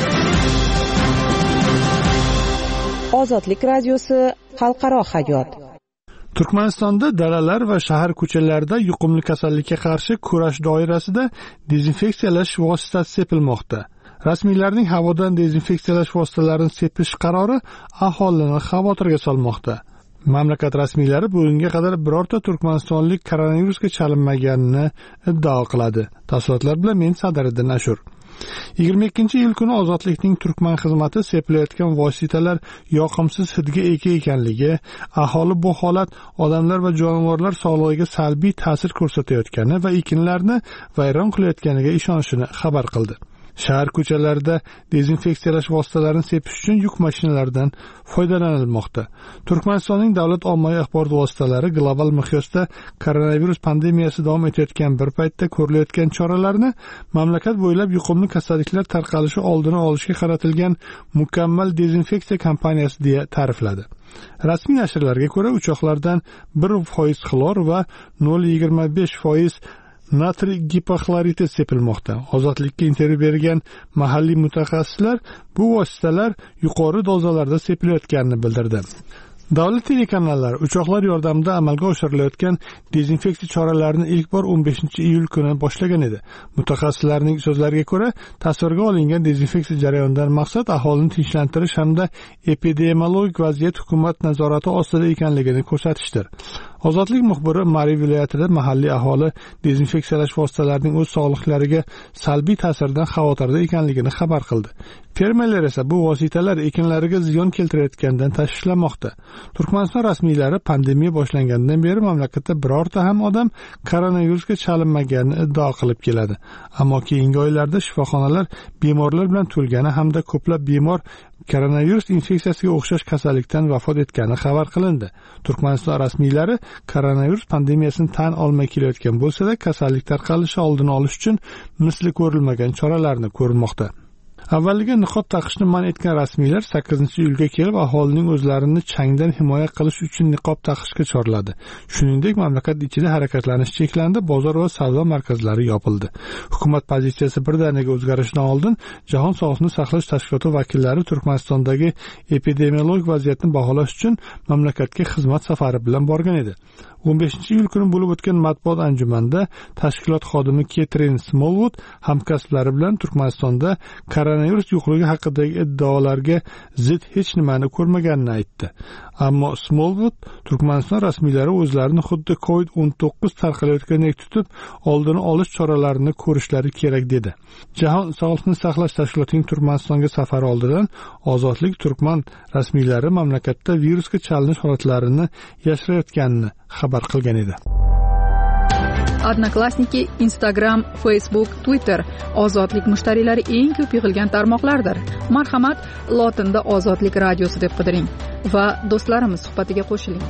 Ozodlik radiosi xalqaro hayot. Turkmanistonda dalalar va shahar ko'chalarida yuqumli kasallikka qarshi kurash doirasida dezinfeksiyalash vositasi sepilmoqda. Rasmiylarning havodan dezinfeksiyalash vositalarini sepish qarori aholini xavotirga solmoqda. Mamlakat rasmiylari bugunga qadar birorta turkmanistonlik koronavirusga chalinmaganini iddao qiladi. Tafsilotlar bilan men Sadiriddin Ashur. yigirma ikkinchi iyul kuni Ozodlikning Turkman xizmati sepilayotgan vositalar yoqimsiz hidga ega ekanligi, aholi bu holat odamlar va jonivorlar sog'lig'iga salbiy ta'sir ko'rsatayotgani va ekinlarni vayron qilayotganiga ishonishini xabar qildi. Shahar ko'chalarida dezinfeksiyalash vositalarini sepish uchun yuk mashinalaridan foydalanilmoqda. Turkmanistonning davlat ommaviy axborot vositalari global miqyosda koronavirus pandemiyasi davom etayotgan bir paytda ko'rilayotgan choralarni mamlakat bo'ylab yuqumli kasalliklar tarqalishi oldini olishga qaratilgan mukammal dezinfeksiya kampaniyasi deya ta'rifladi. Rasmiy nashrlarga ko'ra, uchoqlardan bir foiz xlor va nol virgul yigirma besh foiz natriy gipoxloridi sepilmoqda. Ozodlikka intervyu bergan mahalliy mutaxassislar bu vositalar yuqori dozalarda sepilayotganini bildirdi. Davlat telekanallari uchoqlar yordamida amalga oshirilayotgan dezinfeksiya choralarini ilk bor o'n beshinchi iyul kuni boshlagan edi. Mutaxassislarning so'zlariga ko'ra, tasvirga olingan dezinfeksiya jarayonidan maqsad aholini tinchlantirish hamda epidemiologik vaziyat hukumat nazorati ostida ekanligini ko'rsatishdir. Ozodlik muxbiri Mari viloyatida mahalliy aholi dezinfeksiyalash vositalarining o'z sog'liqlariga salbiy ta'siridan xavotirda ekanligini xabar qildi. Fermerlar esa bu vositalar ekinlariga ziyon keltirayotganidan tashvishlanmoqda. Turkmaniston rasmiylari pandemiya boshlangandan beri mamlakatda birorta ham odam koronavirusga chalinmaganini iddao qilib keladi. Ammo keyingi oylarda shifoxonalar bemorlar bilan to'lgani hamda ko'plab bemor koronavirus infeksiyasiga o'xshash kasallikdan vafot etgani xabar qilindi. Turkmaniston rasmiylari koronavirus pandemiyasini tan olmay kelayotgan bo'lsa-da, kasallik tarqalishi oldini olish uchun misli ko'rilmagan choralarni ko'rmoqda. Avvaliga niqob taqishni man etgan rasmiylar sakkizinchi iyulga kelib aholining o'zlarini changdan himoya qilish uchun niqob taqishga chorladi. Shuningdek, mamlakat ichida harakatlanish cheklandi, bozor va savdo markazlari yopildi. Hukumat pozitsiyasi birdaniga o'zgarishidan oldin Jahon sog'liqni saqlash tashkiloti vakillari Turkmanistondagi epidemiologik vaziyatni baholash uchun mamlakatga xizmat safari bilan borgan edi. o'n beshinchi iyul kuni bo'lib o'tgan matbuot anjumanida tashkilot xodimi Ketrin Smolwood hamkasblari bilan Turkmanistonda koronavirus koronavirus yo'qligi haqidagi iddaolarga zid hech nimani ko'rmaganini aytdi. Ammo Smolvud Turkmaniston rasmiylari o'zlarini xuddi covid o'n to'qqiz tarqalayotgandek tutib, oldini olish choralarini ko'rishlari kerak dedi. Jahon sog'liqni saqlash tashkilotining Turkmanistonga safari oldidan Ozodlik Turkman rasmiylari mamlakatda virusga chalinish holatlarini yashirayotganini xabar qilgan edi. Odnoklassniki, Instagram, Facebook, Twitter Ozodlik mushtariylari eng ko'p yig'ilgan tarmoqlardir. Marhamat, lotinda Ozodlik radiosi deb qidiring va do'stlarimiz suhbatiga qo'shiling.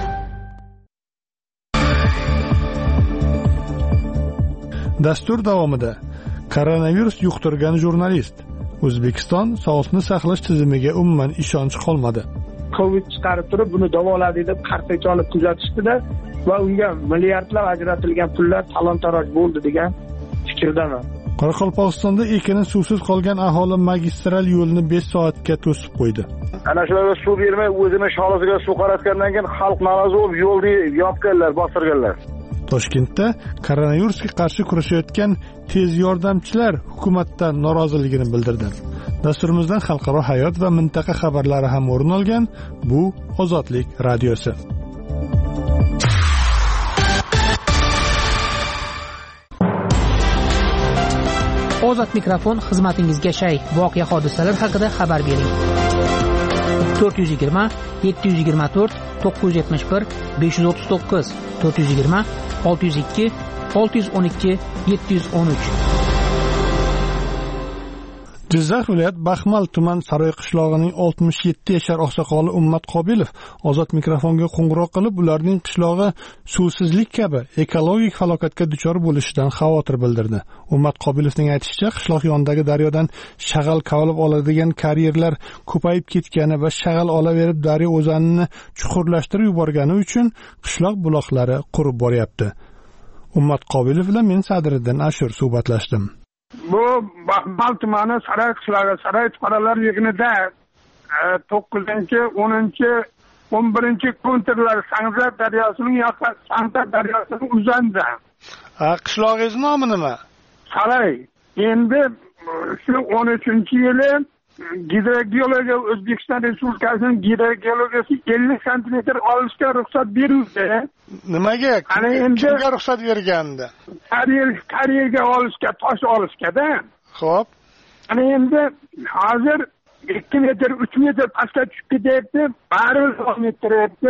Dastur davomida koronavirus yuqtirgan jurnalist. O'zbekiston sog'liqni saqlash tizimiga umuman ishonch qolmadi. Covid chiqarib turib, buni davoladi deb qartacha olib kuzatishdi-da va unga milliardlab ajratilgan pullar talon-taroj bo'ldi degan fikrdaman. Qoraqalpog'istonda ekini suvsiz qolgan aholi magistral yo'lni besh soatga to'sib qo'ydi. Ana shularga suv bermay, o'zini sholasiga suv qaratgandan keyin xalq norozi bo'lib yo'lni yopganlar, bostirganlar. Toshkentda koronavirusga qarshi kurashayotgan tez yordamchilar hukumatdan noroziligini bildirdi. Dasturimizdan xalqaro hayot va mintaqa xabarlari ham o'rin olgan. Bu Ozodlik radiosi. Ozod mikrofon xizmatingizga shay. Voqea hodisalar haqida xabar bering. to'rt yuz yigirma yetti yuz yigirma to'rt to'qqiz yuz yetmish bir besh yuz o'ttiz to'qqiz to'rt yuz yigirma olti yuz ikki olti yuz o'n ikki yetti yuz o'n uch. Jizzax viloyat Baxmal tuman Saroy qishlog'ining oltmish yetti yashar oqsoqoli Ummat Qobilov Ozod mikrofonga qo'ng'iroq qilib, ularning qishlog'i suvsizlik kabi ekologik falokatga duchor bo'lishidan xavotir bildirdi. Ummat Qobilovning aytishicha, qishloq yonidagi daryodan shag'al kavlab oladigan karyerlar ko'payib ketgani va shag'al olaverib daryo o'zanini chuqurlashtirib yuborgani uchun qishloq buloqlari qurib boryapti. Ummat Qobilov bilan men Sadriddin Ashur suhbatlashdim. Bu Baxmal tumani Saroy qishlog'i, Saroy fuqarolar yig'inida to'qqizinchi, o'ninchi, o'n birinchi kontrlar Sangzar daryosining yoqqa Sangzar daryosining uzanida. Ha, qishlog'ingiz nomi nima? Saroy. Endi shu o'n uchinchi yili gidrogeologiya O'zbekiston Respublikasining gidrogeologiyasi ellik santimetr olishga ruxsat berildi. Nimaga? Kimga ruxsat bergandi? Karyer karyerga olishga, tosh olishga-da. Xo'p. Ana endi hozir ikki metr, uch metr pastga tushib ketyapti, baribir davom ettiryapti.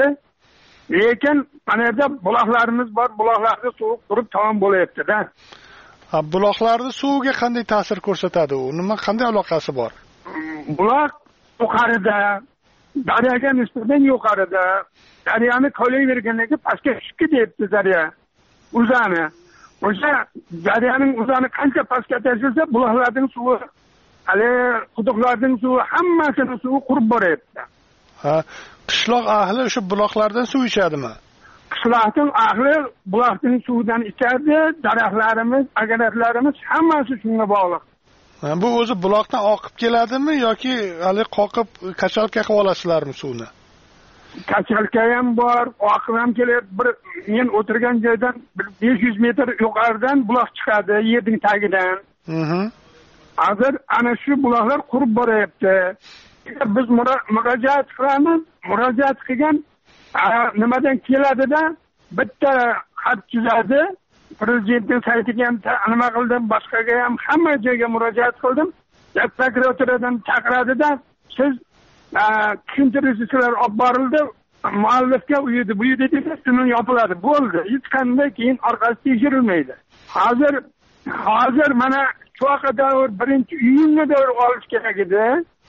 Lekin mana yerda buloqlarimiz bor, buloqlarda suv turib tamom bo'layapti-da. Ha, buloqlarning suviga qanday ta'sir ko'rsatadi u? Nima, qanday aloqasi bor? Buloq yuqorida, daryoga nisbatan yuqorida, daryoni ko'layverganligi pastga tushib ketyapti daryo. Uzani. O'sha daryoning uzani qancha pastga tashilsa, buloqlarning suvi, hali quduqlarning suvi, hammasining suvi qurib boryapti. Ha, qishloq ahli o'sha buloqlardan suv ichadimi? Qishloqning ahli buloqning suvidan ichadi, daraxtlarimiz, agarlarimiz hammasi shunga bog'liq. Bu o'zi buloqdan oqib keladimi yoki hali qoqib kachalka qilib olasizlarmi suvni? Kachalka ham bor, oqib ham keladi. Bir men o'tirgan joydan besh yuz metr yuqoridan buloq chiqadi, yerning tagidan. Mhm. Hozir ana shu buloqlar qurib boryapti. Biz murojaat qilamiz, murojaat qilgan nimadan keladida bitta xat chizadi. Prezidentning saytiga ham nima qildim, boshqaga ham hamma joyga murojaat qildim. Prokuraturadan chaqiradida siz tushuntirishchilar olib borildi, muallifga uyidi, bu uyidi desa shuni yopiladi. Bo'ldi. Hech qanday keyin orqasi tekshirilmaydi. Hozir hozir mana cho'qida birinchi iyunga davr olish kerak edi.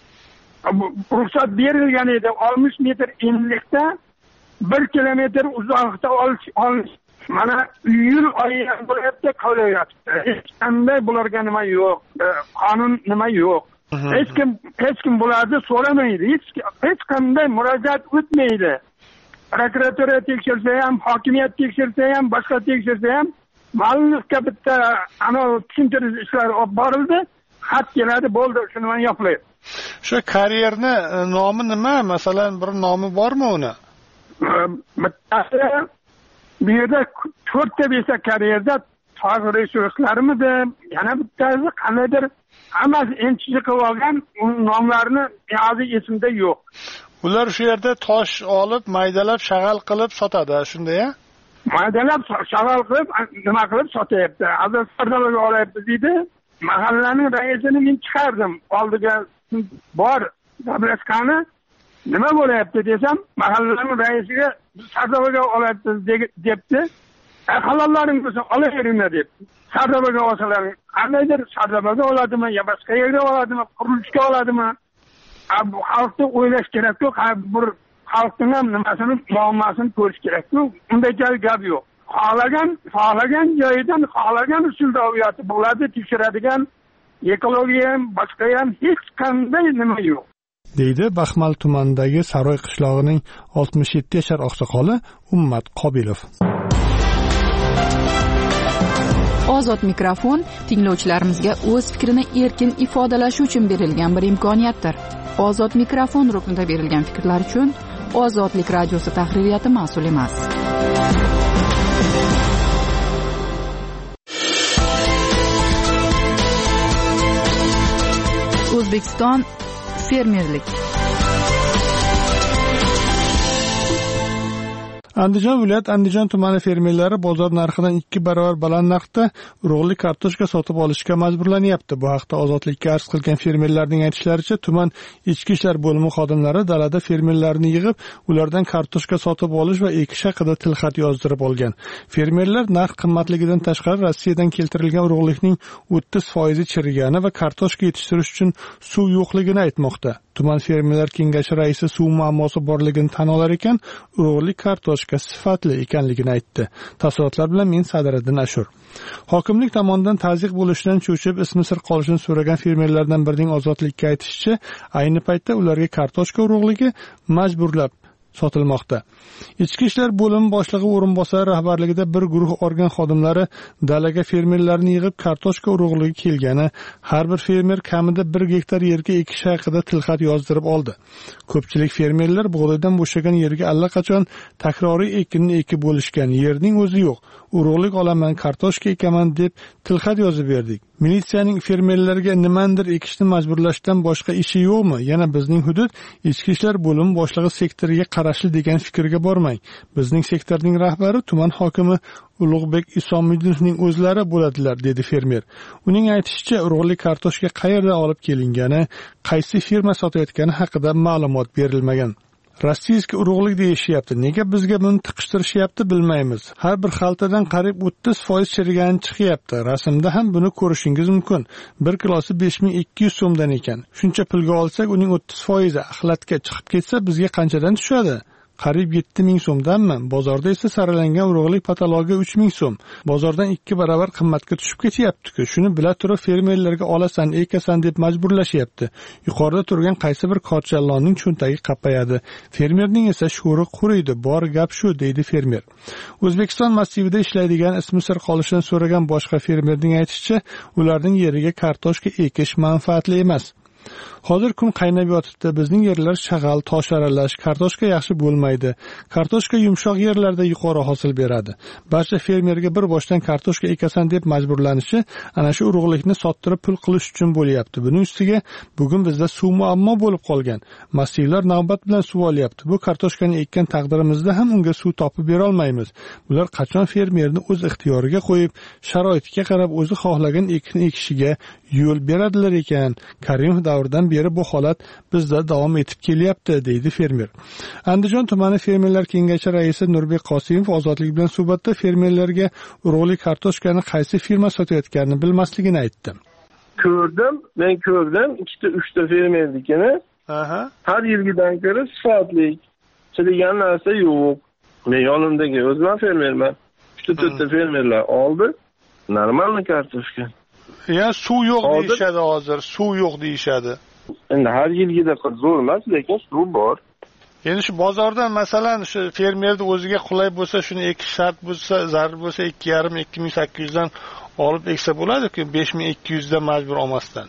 Ruxsat berilgan edi oltmish metr enlikda bir kilometr uzoqda olish olish mana iyul oyi bo'layapti, qo'ylayapti. Hech qanday bularga nima yo'q, qonun nima yo'q. Hech kim hech kim bularni so'ramaydi, hech hech qanday murojaat o'tmaydi. Prokuratura tekshirsa ham, hokimiyat tekshirsa ham, boshqa tekshirsa ham, muallifga bitta ana tushuntirish ishlari olib borildi, xat keladi, bo'ldi, shuni men yoqlayman. Shu karyerni nomi nima? Masalan, bir nomi bormi uni? Bittasi bu yerda to'rtta beshta karyerda tog' resurslarmidi, yana bittasi qandaydir hammasi enchilik qilib olgan, uning nomlarini hozir esimda yo'q. Ular shu yerda tosh olib, maydalab, shag'al qilib sotadi, shunday-a? Maydalab, shag'al qilib, nima qilib sotyapti. Hozir Sardobaga olyapti deydi. Mahallaning raisini men chiqardim. Oldiga bor Dabraskani nima bo'lyapti desam, mahallaning raisiga Sardobaga olyapti debdi. Halollaring bo'lsa olaveringlar deb. Sardobaga olsalar, qandaydir Sardobaga oladimi, yo boshqa yerga oladimi, qurilishga oladimi? Bu xalqni o'ylash kerak-ku, bir xalqning ham nimasini, muammosini ko'rish kerak-ku. Unday gap yo'q. Xohlagan, xohlagan joyidan, xohlagan usulda o'yatib bo'ladi, tekshiradigan ekologiya ham, boshqa ham hech qanday nima yo'q. Deydi Baxmal tumanidagi Saroy qishlog'ining oltmish yetti yashar oqsoqoli Ummat Qobilov. Ozod mikrofon tinglovchilarimizga o'z fikrini erkin ifodalashi uchun berilgan bir imkoniyatdir. Ozod mikrofon ruknida berilgan fikrlar uchun Ozodlik radiosi tahririyati mas'ul emas. O'zbekiston fermerlik. Andijon viloyat Andijon tumani fermerlari bozor narxidan ikki barobar baland narxda urug'lik kartoshka sotib olishga majburlanyapti. Bu haqda Ozodlikka arz qilgan fermerlarning aytishlaricha, tuman ichki ishlar bo'limi xodimlari dalada fermerlarni yig'ib, ulardan kartoshka sotib olish va ekish haqida tilxat yozdirib olgan. Fermerlar narx qimmatligidan tashqari Rossiyadan keltirilgan urug'likning o'ttiz foizi chirigani va kartoshka yetishtirish uchun suv yo'qligini aytmoqda. Tuman fermerlar kengashi raisi suv muammosi borligini tan olar ekan, urug'lik kartoshka sifatli ekanligini aytdi. Tafsilotlar bilan men Sadiriddin Ashur. Hokimlik tomonidan tazyiq bo'lishidan cho'chib, ismi sir qolishini so'ragan fermerlardan birining Ozodlikka aytishicha, ayni paytda ularga kartoshka urug'ligi majburlab sotilmoqda. Ichki ishlar bo'limi boshlig'i o'rinbosari rahbarligida bir guruh organ xodimlari dalaga fermerlarni yig'ib kartoshka urug'ligi kelgani, har bir fermer kamida bir gektar yerga ekish haqida tilxat yozdirib oldi. Ko'pchilik fermerlar bug'doydan bo'shagan yerga allaqachon takroriy ekinni ekib bo'lishgan, yerning o'zi yo'q. Urug'lik olaman, kartoshka ekaman deb tilxat yozib berdik. Militsiyaning fermerlarga nimandir ekishni majburlashdan boshqa ishi yo'qmi? Yana bizning hudud ichki ishlar bo'limi boshlig'i sektoriga qarashli degan fikrga bormang. Bizning sektorning rahbari tuman hokimi Ulug'bek Isomidinovning o'zlari bo'ladilar, dedi fermer. Uning aytishicha, urug'lik kartoshka qayerdan olib kelingani, qaysi firma sotayotgani haqida ma'lumot berilmagan. Rossiyskiy urug'lik deyishyapti. Nega bizga buni tiqishtirishyapti bilmaymiz. Har bir xaltadan qariyb o'ttiz foiz chirigani chiqyapti. Rasmda ham buni ko'rishingiz mumkin. bir kilosi besh ming ikki yuz so'mdan ekan. Shuncha pulga olsak, uning o'ttiz foizi axlatga chiqib ketsa, bizga qanchadan tushadi? Qariyb yetti ming so'mdanmi? Bozorda esa saralangan urug'lik patalogi uch ming so'm. Bozordan ikki barobar qimmatga tushib ketyapti-ku. Shuni bila turib fermerlarga olasan, ekasan deb majburlashyapti. Yuqorida turgan qaysi bir korchalonning cho'ntagi qappayadi. Fermerning esa sho'ri quriydi. Bor gap shu, deydi fermer. O'zbekiston massivida ishlaydigan, ismi sir qolishini so'ragan boshqa fermerning aytishicha, ularning yeriga kartoshka ekish manfaatli emas. Hozir kun qaynab yotibdi. Bizning yerlar shag'al, tosh aralash, kartoshka yaxshi bo'lmaydi. Kartoshka yumshoq yerlarda yuqori hosil beradi. Barcha fermerga bir boshdan kartoshka ekasan deb majburlanishi ana shu urug'likni sottirib pul qilish uchun bo'lyapti. Buning ustiga bugun bizda suv muammo bo'lib qolgan. Massivlar navbat bilan suv olyapti. Bu kartoshkani ekkan taqdirimizda ham unga suv topib bera olmaymiz. Ular qachon fermerni o'z ixtiyoriga qo'yib, sharoitiga qarab o'zi xohlagan ekin ekishiga yo'l beradilar ekan. Karimov davridan beri bu holat bizda davom etib kelyapti, deydi fermer. Andijon tumani fermerlar kengashi raisi Nurbek Qosimov Ozodlik bilan suhbatda fermerlarga urug'lik kartoshkani qaysi firma sotayotganini bilmasligini aytdi. Ko'rdim, men ko'rdim, ikkita uchta fermerlikini. Aha. Har yilgidan ko'ra sifatli chirigan narsa yo'q. Men yonimdagi o'zim fermerman. uchta to'rtta fermerlar oldi. Normalniy kartoshka. Ya suv yo'q deyishadi hozir, suv yo'q deyishadi. Endi har yilgidek zo'r emas, lekin suv bor. Endi shu bozordan masalan shu fermerning o'ziga qulay bo'lsa, shuni ekish shart bo'lsa, zarur bo'lsa ikki yarim ikki ming sakkiz yuz dan olib eksa bo'ladi-ku, besh ming ikki yuz dan majbur olmasdan.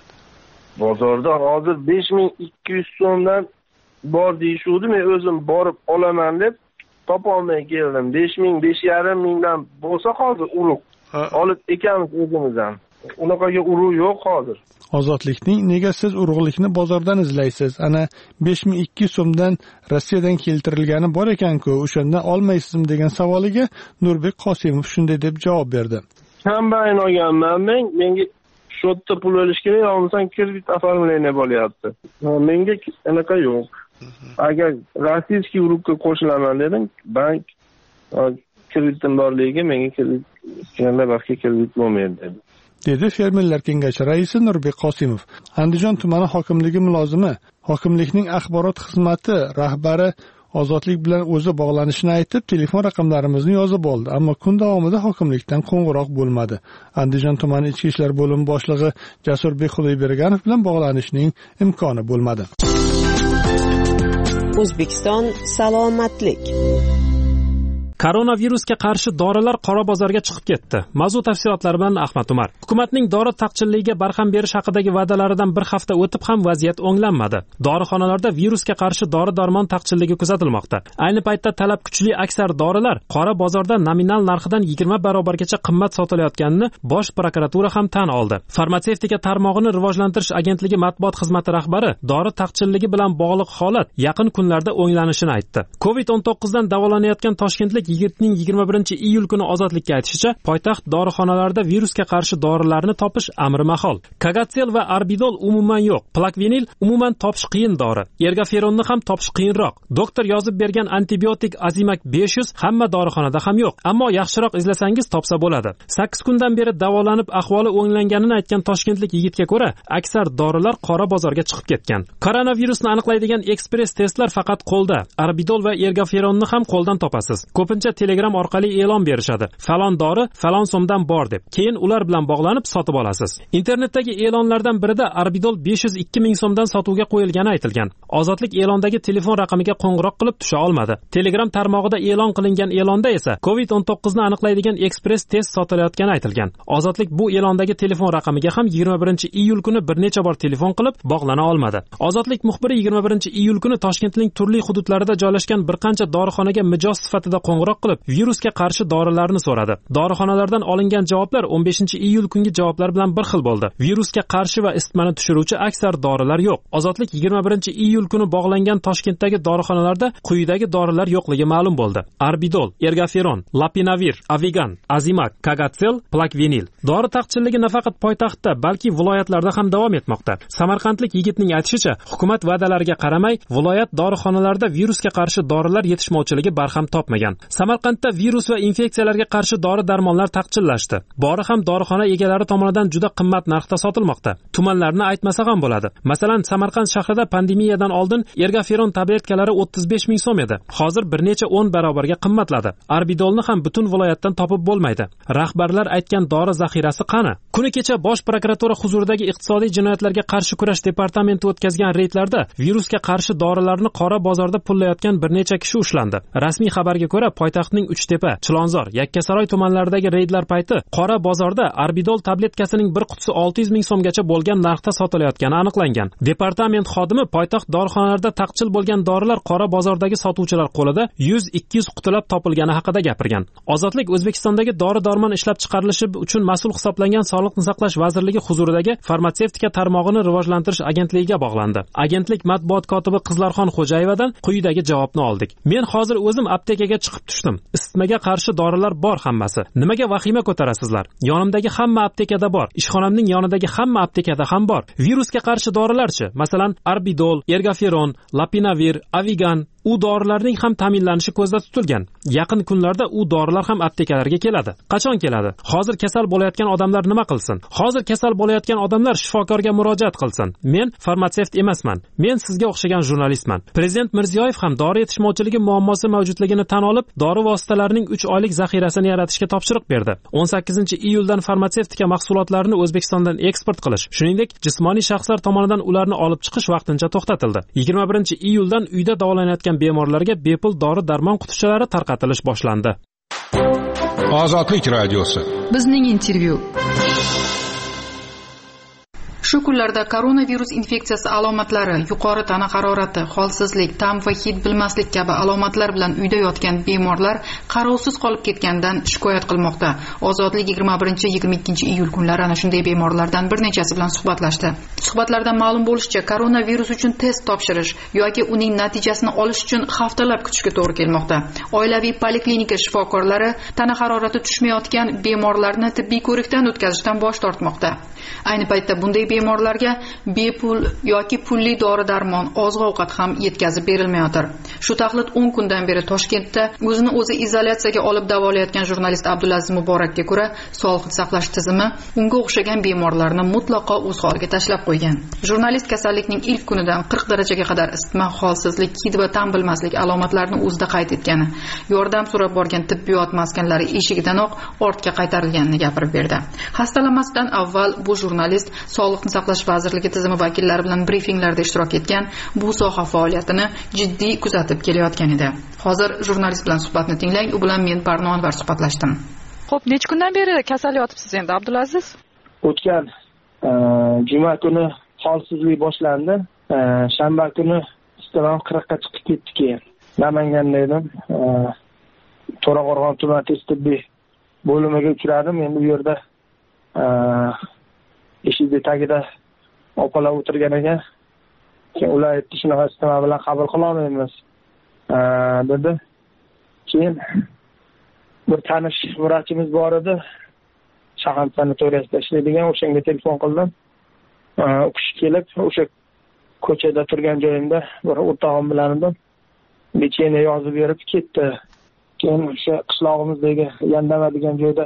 Bozorda hozir besh ming ikki yuz so'mdan bor deyishuvdi. Men o'zim borib olaman deb topa olmay keldim. besh ming, besh yarim mingdan bo'lsa hozir urug'. olib ekamiz o'zimiz ham. Unaqaga uruv yo'q hozir. Ozodlikning nega siz urug'likni bozordan izlaysiz? Ana besh ming ikki yuz so'mdan Rossiyadan keltirilgani bor ekan-ku, o'shandan olmaysizmi degan savoliga Nurbek Qosimov shunday deb javob berdi. Kombayn olganman men, menga shotda pul olish kerak, olmasam kredit оформление bo'lyapti. Menga anaqa yo'q. Agar rossiyskiy urug'ga qo'shilaman dedim, bank kreditim borligiga menga kredit yana vaqtga kredit bo'lmaydi dedi. dedi Fermerlar kengashi raisi Nurbek Qosimov. Andijon tumani hokimligi mulozimi, hokimlikning axborot xizmati rahbari Ozodlik bilan o'zi bog'lanishini aytib, telefon raqamlarimizni yozib oldi, ammo kun davomida hokimlikdan qo'ng'iroq bo'lmadi. Andijon tumani ichki ishlar bo'limi boshlig'i Jasurbek Xudoyberganov bilan bog'lanishning imkoni bo'lmadi. O'zbekiston salomatlik. Koronavirusga qarshi dorilar qora bozorga chiqib ketdi. Mavzu tafsilotlari bilan Ahmad Umar. Hukumatning dori taqchilligiga barham berish haqidagi va'dalaridan bir hafta o'tib ham vaziyat o'nglanmadi. Dorixonalarda virusga qarshi dori-darmon taqchilligi kuzatilmoqda. Ayni paytda talab kuchli aksar dorilar qora bozorda nominal narxidan yigirma barobargacha qimmat sotilayotganini Bosh prokuratura ham tan oldi. Farmatsevtika tarmog'ini rivojlantirish agentligi matbuot xizmati rahbari dori taqchilligi bilan bog'liq holat yaqin kunlarda o'nglanishini aytdi. covid o'n to'qqiz dan davolanayotgan toshkentlik yigitning yigirma birinchi iyul kuni Ozodlikka aytishicha, poytaxt dorixonalarida virusga qarshi dorilarni topish amri mahol. Kagatsel va Arbidol umuman yo'q. Plakvenil umuman topish qiyin dori. Ergaferonni ham topish qiyinroq. Doktor yozib bergan antibiotik Azimak besh yuz hamma dorixonada ham yo'q, ammo yaxshiroq izlasangiz topsa bo'ladi. sakkiz kundan beri davolanib ahvoli o'nglanganini aytgan toshkentlik yigitga ko'ra, aksar dorilar qora bozorga chiqib ketgan. Koronavirusni aniqlaydigan ekspress testlar faqat qo'lda. Arbidol va ergaferonni ham qo'ldan topasiz. Ko'pincha Telegram orqali e'lon berishadi. Falon dori falon so'mdan bor deb. Keyin ular bilan bog'lanib sotib olasiz. Internetdagi e'lonlardan birida Arbidol besh yuz ikki ming so'mdan sotuvga qo'yilgani aytilgan. Ozodlik e'londagi telefon raqamiga qo'ng'iroq qilib tusha olmadi. Telegram tarmog'ida e'lon qilingan e'londa esa covid o'n to'qqiz ni aniqlaydigan ekspress test sotilayotgani aytilgan. Ozodlik bu e'londagi telefon raqamiga ham yigirma birinchi iyul kuni bir necha bor telefon qilib bog'lana olmadi. Ozodlik muxbiri yigirma birinchi iyul kuni Toshkentning turli hududlarida joylashgan bir qancha dorixonaga mijoz sifatida qo'ng'iroq qilib virusga qarshi dorilarni so'radi. Dorixonalardan olingan javoblar o'n beshinchi iyul kungi javoblar bilan bir xil bo'ldi. Virusga qarshi va isitmani tushiruvchi aksar dorilar yo'q. Ozodlik yigirma birinchi iyul kuni bog'langan Toshkentdagi dorixonalarda quyidagi dorilar yo'qligi ma'lum bo'ldi. Arbidol, Ergaferon, Lapinavir, Avigan, Azimak, Kagatsel, Plakvenil. Dori taqchilligi nafaqat poytaxtda, balki viloyatlarda ham davom etmoqda. Samarqandlik yigitning aytishicha, hukumat va'dalariga qaramay, viloyat dorixonalarida virusga qarshi dorilar yetishmovchiligi barham topmagan. Samarqandda virus va infeksiyalarga qarshi dori-darmonlar taqchillashdi. Bori ham dorixona egalari tomonidan juda qimmat narxda sotilmoqda. Tumanlarni aytmasa ham bo'ladi. Masalan, Samarqand shahrida pandemiyadan oldin Ergaferon tabletkalari o'ttiz besh ming so'm edi. Hozir bir necha o'n barobarga qimmatladi. Arbidolni ham butun viloyatdan topib bo'lmaydi. Rahbarlar aytgan dori zaxirasi qani? Kuni kecha Bosh prokuratura huzuridagi iqtisodiy jinoyatlarga qarshi kurash departamenti o'tkazgan reydlarda virusga qarshi dorilarni qora bozorda pullayotgan bir necha kishi ushlandi. Rasmiy xabarga ko'ra, poytaxtning Uchtepa, Chilonzor, Yakkasaroy tumanlaridagi reydlar payti qora bozorda Arbidol tabletkasining bir qutisi olti yuz ming so'mgacha bo'lgan narxda sotilayotgani aniqlangan. Departament xodimi poytaxt dorixonalarida taqchil bo'lgan dorilar qora bozordagi sotuvchilar qo'lida yuz ikki yuz qutilab topilgani haqida gapirgan. Ozodlik O'zbekistondagi dori-darmon ishlab chiqarilishi uchun mas'ul hisoblangan Sog'liqni saqlash vazirligi huzuridagi farmatsevtika tarmog'ini rivojlantirish agentligiga bog'landi. Agentlik matbuot kotibi Qizlarxon Xo'jayevadan quyidagi javobni oldik. Men hozir o'zim aptekaga chiqib tushdim. Isitmaga qarshi dorilar bor hammasi. Nimaga vahima ko'tarasizlar? Yonimdagi hamma aptekada bor. Ishxonamning yonidagi hamma aptekada ham bor. Virusga qarshi dorilarchi? Masalan, Arbidol, Ergaferon, Lapinavir, Avigan, u dorilarning ham ta'minlanishi ko'zda tutilgan. Yaqin kunlarda u dorilar ham aptekalarga keladi. Qachon keladi? Hozir kasal bo'layotgan odamlar nima qilsin? Hozir kasal bo'layotgan odamlar shifokorga murojaat qilsin. Men farmatsevt emasman. Men sizga o'xshagan jurnalistman. Prezident Mirziyoyev ham dori yetishmovchiligi muammosi mavjudligini tan olib, dori vositalarining uch oylik zaxirasini yaratishga topshiriq berdi. o'n sakkizinchi iyuldan farmatsevtika mahsulotlarini O'zbekistondan eksport qilish, shuningdek, jismoniy shaxslar tomonidan ularni olib chiqish vaqtincha to'xtatildi. yigirma birinchi iyuldan uyda davolanayotgan bemorlarga bepul dori-darmon qutichalari tarqatilish boshlandi. Ozodlik radiosi. Bizning intervyu. Shu kunlarda koronavirus infeksiyasi alomatlari, yuqori tana harorati, holsizlik, ta'm va hid bilmaslik kabi alomatlar bilan uyda yotgan bemorlar qarovsiz qolib ketganidan shikoyat qilmoqda. Ozodlik yigirma birinchi yigirma ikkinchi iyul kunlari ana shunday bemorlardan bir nechasi bilan suhbatlashdi. Suhbatlardan ma'lum bo'lishicha, koronavirus uchun test topshirish yoki uning natijasini olish uchun haftalab kutishga to'g'ri kelmoqda. Oilaviy poliklinika shifokorlari tana harorati tushmayotgan bemorlarni tibbiy ko'rikdan o'tkazishdan bosh tortmoqda. Ayni paytda bunday bemorlarga bepul yoki pulli dori-darmon, oziq-ovqat ham yetkazib berilmayotir. Shu taqlid o'n kundan beri Toshkentda o'zini o'zi izolyatsiyaga olib davolayotgan jurnalist Abdulaziz Muborakga ko'ra, sog'liqni saqlash tizimi unga o'xshagan bemorlarni mutlaqo o'z holiga tashlab qo'ygan. Jurnalist kasallikning ilk kunidan qirq darajaga qadar isitma, holsizlik, hid va ta'm bilmaslik alomatlarini o'zida qayd etgani, yordam so'rab borgan tibbiyot maskanlari eshigidanoq ortga qaytarilganini gapirib berdi. Xastalanmasdan avval bu jurnalist Sog'liqni saqlash vazirligi tizimi vakillari bilan brifinglarda ishtirok etgan, bu soha faoliyatini jiddiy kuzatib kelayotgan edi. Hozir jurnalist bilan suhbatni tinglang, u bilan men Barno Anvar suhbatlashdim. Xo'p, necha kundan beri kasal yotibsiz endi Abdulaziz? O'tgan juma kuni holsizlik boshlandi. Shanba kuni iste'mol qirqqa chiqib ketdi. Keyin Namanganda edim. To'raqo'rg'on tuman tez tibbiy bo'limiga uchradim. Endi bu yerda eshik tagida opalar o'tirgan ekan. Keyin ular aytdi, shunaqa isitma bilan qabul qila olmaymiz dedi. Keyin bir tanish vrachimiz bor edi. Shahar sanatoriyasida ishlaydigan, o'shanga telefon qildim. U kishi kelib, o'sha ko'chada turgan joyimda bir o'rtog'im bilan edim. Lecheniya yozib berib ketdi. Keyin o'sha qishlog'imizdagi Yandama degan joyda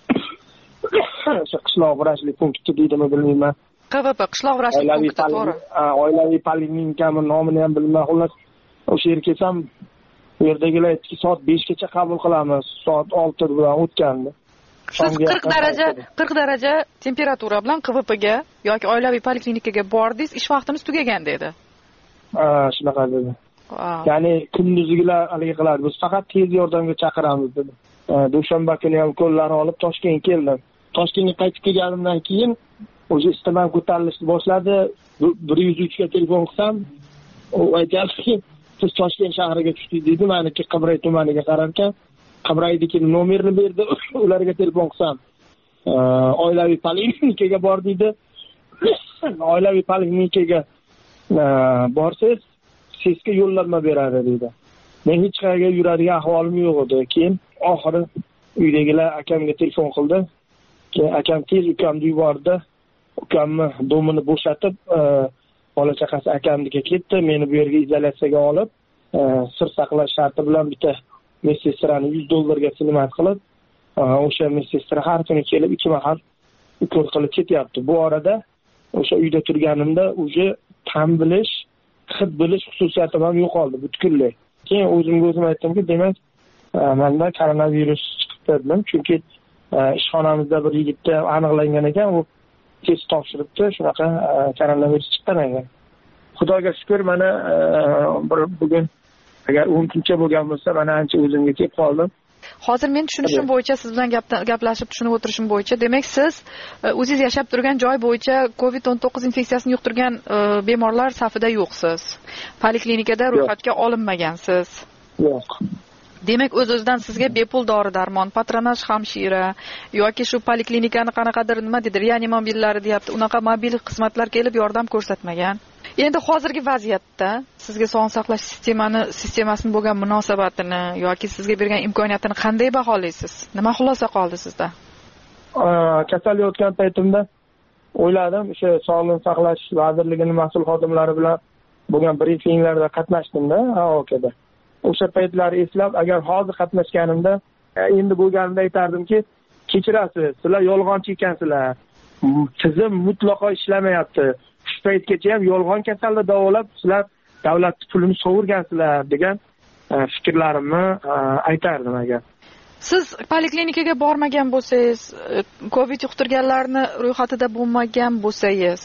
o'sha qishloq vrachlik punkti deydimi bilmayman. Q V P qishloq vrachlik punkti to'g'ri. Oilaviy poliklinikami nomini ham bilmayman. Xullas, o'sha yerga kelsam, u yerdagilar aytdiki, soat beshgacha qabul qilamiz. Soat olti bilan o'tgandi. Siz qirq daraja qirq daraja temperatura bilan Q V P ga yoki oilaviy poliklinikaga bordingiz, ish vaqtimiz tugagan dedi. Ha, shunaqa dedi. Ya'ni kunduzigilar haligi qiladi. Biz faqat tez yordamga chaqiramiz dedi. Dushanba kuni ham qo'llarni olib Toshkentga keldim. Toshkentga qaytib kelganimdan keyin o'sha istamam ko'tarilishni boshladi. bir yuz uch ga telefon qilsam, u aytayapti, siz Toshkent shahriga tushdingiz dedi. Meniki Qibray tumaniga qararkan, Qibraydagi nomerni berdi. Ularga telefon qilsam, oilaviy poliklinikaga bor dedi. Oilaviy poliklinikaga borsiz, sizga yo'llanma beradi dedi. Men hech qayerga yuradigan ahvolim yo'q edi. Keyin oxiri uydagilar akamga telefon qildi. Keyin akam tez ukamni yubordi. Ukamni domini bo'shatib, bola chaqasi akamnikiga ketdi. Meni bu yerga izolyatsiyaga olib, sir saqlash sharti bilan bitta medsestrani yuz dollarga xizmat qilib, o'sha medsestra har kuni kelib ikki mahal ukol qilib ketyapti. Bu orada o'sha uyda turganimda uje ta'm bilish, hid bilish xususiyatim ham yo'qoldi butunlay. Keyin o'zimga o'zim aytdimki, demak, menda koronavirus chiqibdi dedim. Chunki ishxonamizda bir yigitda aniqlangan ekan, u test topshiribdi, shunaqa koronavirus chiqqan ekan. Xudoga shukr, mana bugun agar o'n kuncha bo'lgan bo'lsa, mana ancha o'zimga kelib qoldim. Hozir men tushunishim bo'yicha, siz bilan gaplashib tushunib o'tirishim bo'yicha, demak siz o'zingiz yashab turgan joy bo'yicha covid o'n to'qqiz infeksiyasini yuqtirgan bemorlar safida yo'qsiz. Poliklinikada ro'yxatga olinmagansiz. Yo'q. Demak, o'z-o'zidan sizga bepul dori-darmon, patronaj hamshira yoki shu poliklinikani qanaqadir nima dedi, reanimobillari deyapti, unaqa mobil xizmatlar kelib yordam ko'rsatmagan. Endi hozirgi vaziyatda sizga sog'liqni saqlash sistemani sistemasini bo'lgan munosabatini yoki sizga bergan imkoniyatini qanday baholaysiz? Nima xulosa qoldi sizda? Kasal yotgan paytimda o'yladim, o'sha sog'liqni saqlash vazirligining mas'ul xodimlari bilan bo'lgan brifinglarda qatnashdim-da, okda. O'sha paytlar eslab, agar hozir qatnashganimda, endi bo'lganimda aytardimki, kechirasiz, sizlar yolg'onchi ekansizlar. Tizim mutlaqo ishlamayapti. Shu paytgacha ham yolg'on kasalni davolab, sizlar davlat pulini sovurgansizlar degan fikrlarimni aytardim agar. Siz poliklinikaga bormagan bo'lsangiz, Covid yuqtirganlarni ro'yxatida bo'lmagan bo'lsangiz,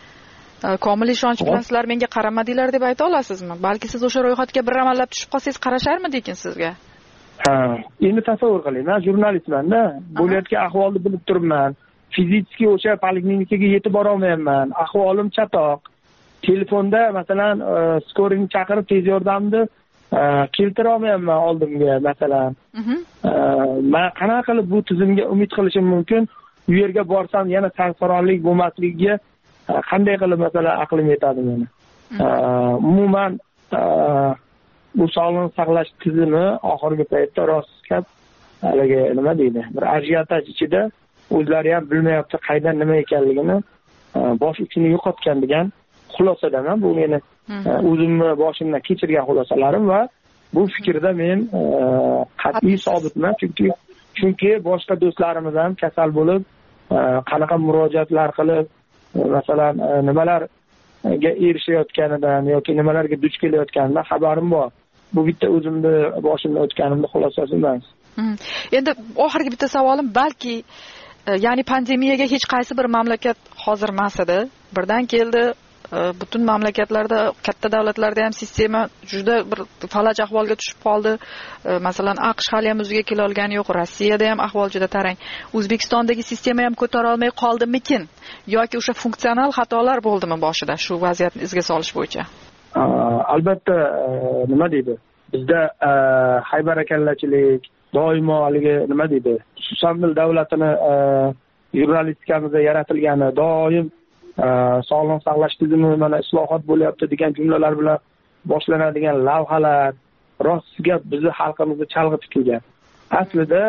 komil ishonch bilan sizlar menga qaramadinglar deb ayta olasizmi? Balki siz o'sha ro'yxatga bir amallab tushib qolsangiz qarasharmidi ekan sizga? Ha, endi tasavvur qiling, men jurnalistman-da, bo'layotgan ahvolni bilib turibman. fiziki o'sha poliklinikaga yetib borolmayapman, ahvolim chatoq, telefonda masalan skoring chaqirib tez yordamni keltira olmayapman oldimga masalan. Men qanaqa qilib bu tizimga umid qilishim mumkin? U yerga borsam yana sarsaronlik bo'lmasligiga qanday qilib masalan aqlim yetadi meni? Umuman bu sog'liqni saqlash tizimi oxirgi paytda rostga haligi nima deydi, bir ajiotaj ichida o'zlari ham bilmayapti qaydan nima ekanligini, bosh uchini yo'qotgan degan xulosadaman. Bu meni o'zimni boshimdan kechirgan xulosalarim va bu fikrda men qat'iy sobitman, chunki chunki boshqa do'stlarimiz ham kasal bo'lib, qanaqa murojaatlar qilib, masalan, nimalarga erishayotganidan yoki nimalarga duch kelayotganidan xabarim bor. Bu bitta o'zimni boshimdan o'tganimni xulosasi emas. Endi oxirgi bitta savolim, balki ya'ni pandemiyaga hech qaysi bir mamlakat hozir emas edi, birdan keldi. Butun mamlakatlarda, katta davlatlarda ham sistema juda bir falaj ahvolga tushib qoldi. Masalan, AQSh hali ham o'ziga kela olgani yo'q, Rossiyada ham ahvol juda tarang. O'zbekistondagi sistema ham ko'tara olmay qoldimikin yoki o'sha funksional xatolar bo'ldimi boshida shu vaziyatni izga solish bo'yicha? Albatta, nima deydi? Bizda haybarakallachilik doimo haligi nima deydi? Xususan davlatini jurnalistikamizda yaratilgani doim sog'liqni saqlash tizimi mana islohot bo'lyapti degan jumlalar bilan boshlanadigan lavhalar rostga bizni xalqimizni chalg'itib kelgan. Aslida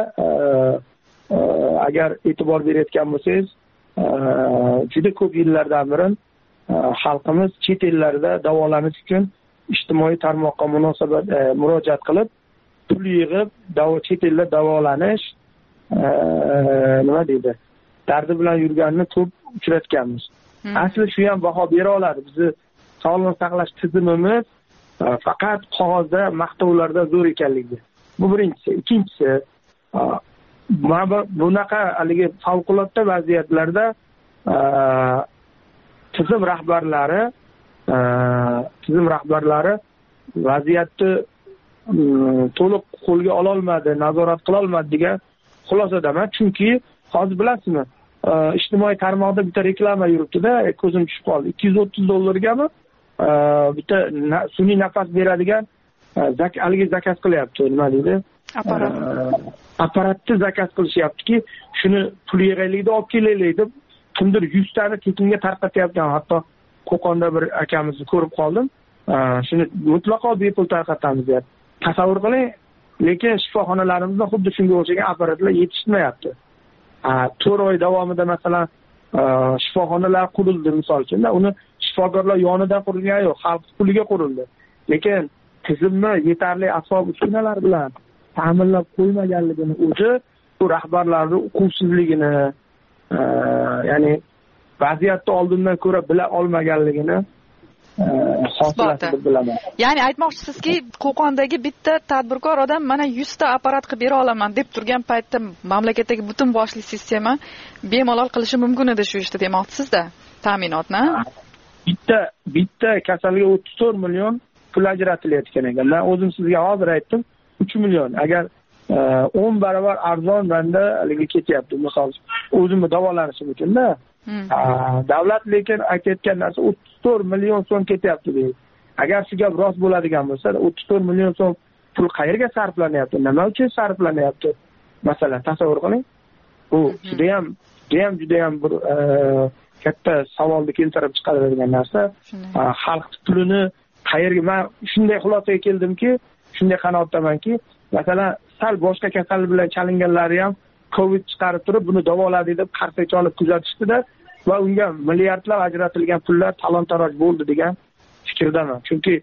agar e'tibor berayotgan bo'lsangiz, juda ko'p yillardan beri xalqimiz chet ellarda davolanish uchun ijtimoiy tarmoqqa munosabat murojaat qilib, pul yig'ib, chet elda davolanish nima deydi? Dardi bilan yurganini ko'p uchratganmiz. Asli shu ham baho bera oladi. Bizni sog'liqni saqlash tizimimiz faqat qog'ozda, maqtovlarda zo'r ekanligi. Bu birinchisi. Ikkinchisi, mana bunaqa haligi favqulodda vaziyatlarda tizim rahbarlari tizim rahbarlari vaziyatni to'liq qo'lga ola olmadi, nazorat qila olmadi degan xulosadaman. Chunki hozir bilasizmi, ijtimoiy tarmoqda bitta reklama yuribdi-da, ko'zim tushib qoldi. ikki yuz o'ttiz dollargami bitta sun'iy nafas beradigan haligi zakaz qilyapti, nima deydi? Apparat. Apparatni zakaz qilishyaptiki, shuni pul yig'aylikda olib kelaylik deb kimdir yuz tani tekinga tarqatyapti. Hatto Qo'qonda bir akamizni ko'rib qoldim. Shuni mutlaqo bepul tarqatamiz deb. Tasavvur qiling, lekin shifoxonalarimizda xuddi shunga o'xshagan apparatlar yetishmayapti. to'rt oy davomida masalan shifoxonalar qurildi misol uchun, uni shifokorlar yonidan qurilgani yo'q, xalq puliga qurildi. Lekin tizimni yetarli asbob uskunalar bilan ta'minlab qo'ymaganligini o'zi bu rahbarlarning uquvsizligini, ya'ni vaziyatni oldindan ko'ra bila olmaganligini hosilasi deb bilaman. Ya'ni aytmoqchisizki, Qo'qondagi bitta tadbirkor odam mana yuz ta apparat qilib bera olaman deb turgan paytda mamlakatdagi butun boshli sistema bemalol qilishi mumkin edi shu ishni demoqchisizda, ta'minotni. Bitta bitta kasalga o'ttiz to'rt million pul ajratilayotgan ekan. Men o'zim sizga hozir aytdim, uch million. Agar o'n barobar arzon banda haligi ketyapti, misol o'zimni davolanishim uchun-da. Davlat lekin aytayotgan narsa o'ttiz to'rt million so'm ketyapti deydi. Agar shu gap rost bo'ladigan bo'lsa, o'ttiz to'rt million so'm pul qayerga sarflanyapti? Nima uchun sarflanyapti? Masalan, tasavvur qiling. Bu juda ham, juda ham, juda ham bir katta savolni keltirib chiqaradigan narsa. Xalq pulini qayerga, men shunday xulosaga keldimki, shunday qanoatdamanki, masalan, sal boshqa kasal bilan chalinganlari ham Covid chiqarib turib, buni davoladi deb qarsak olib kuzatishdi-da va unga milliardlab ajratilgan pullar talon-taroj bo'ldi degan fikrdaman. Chunki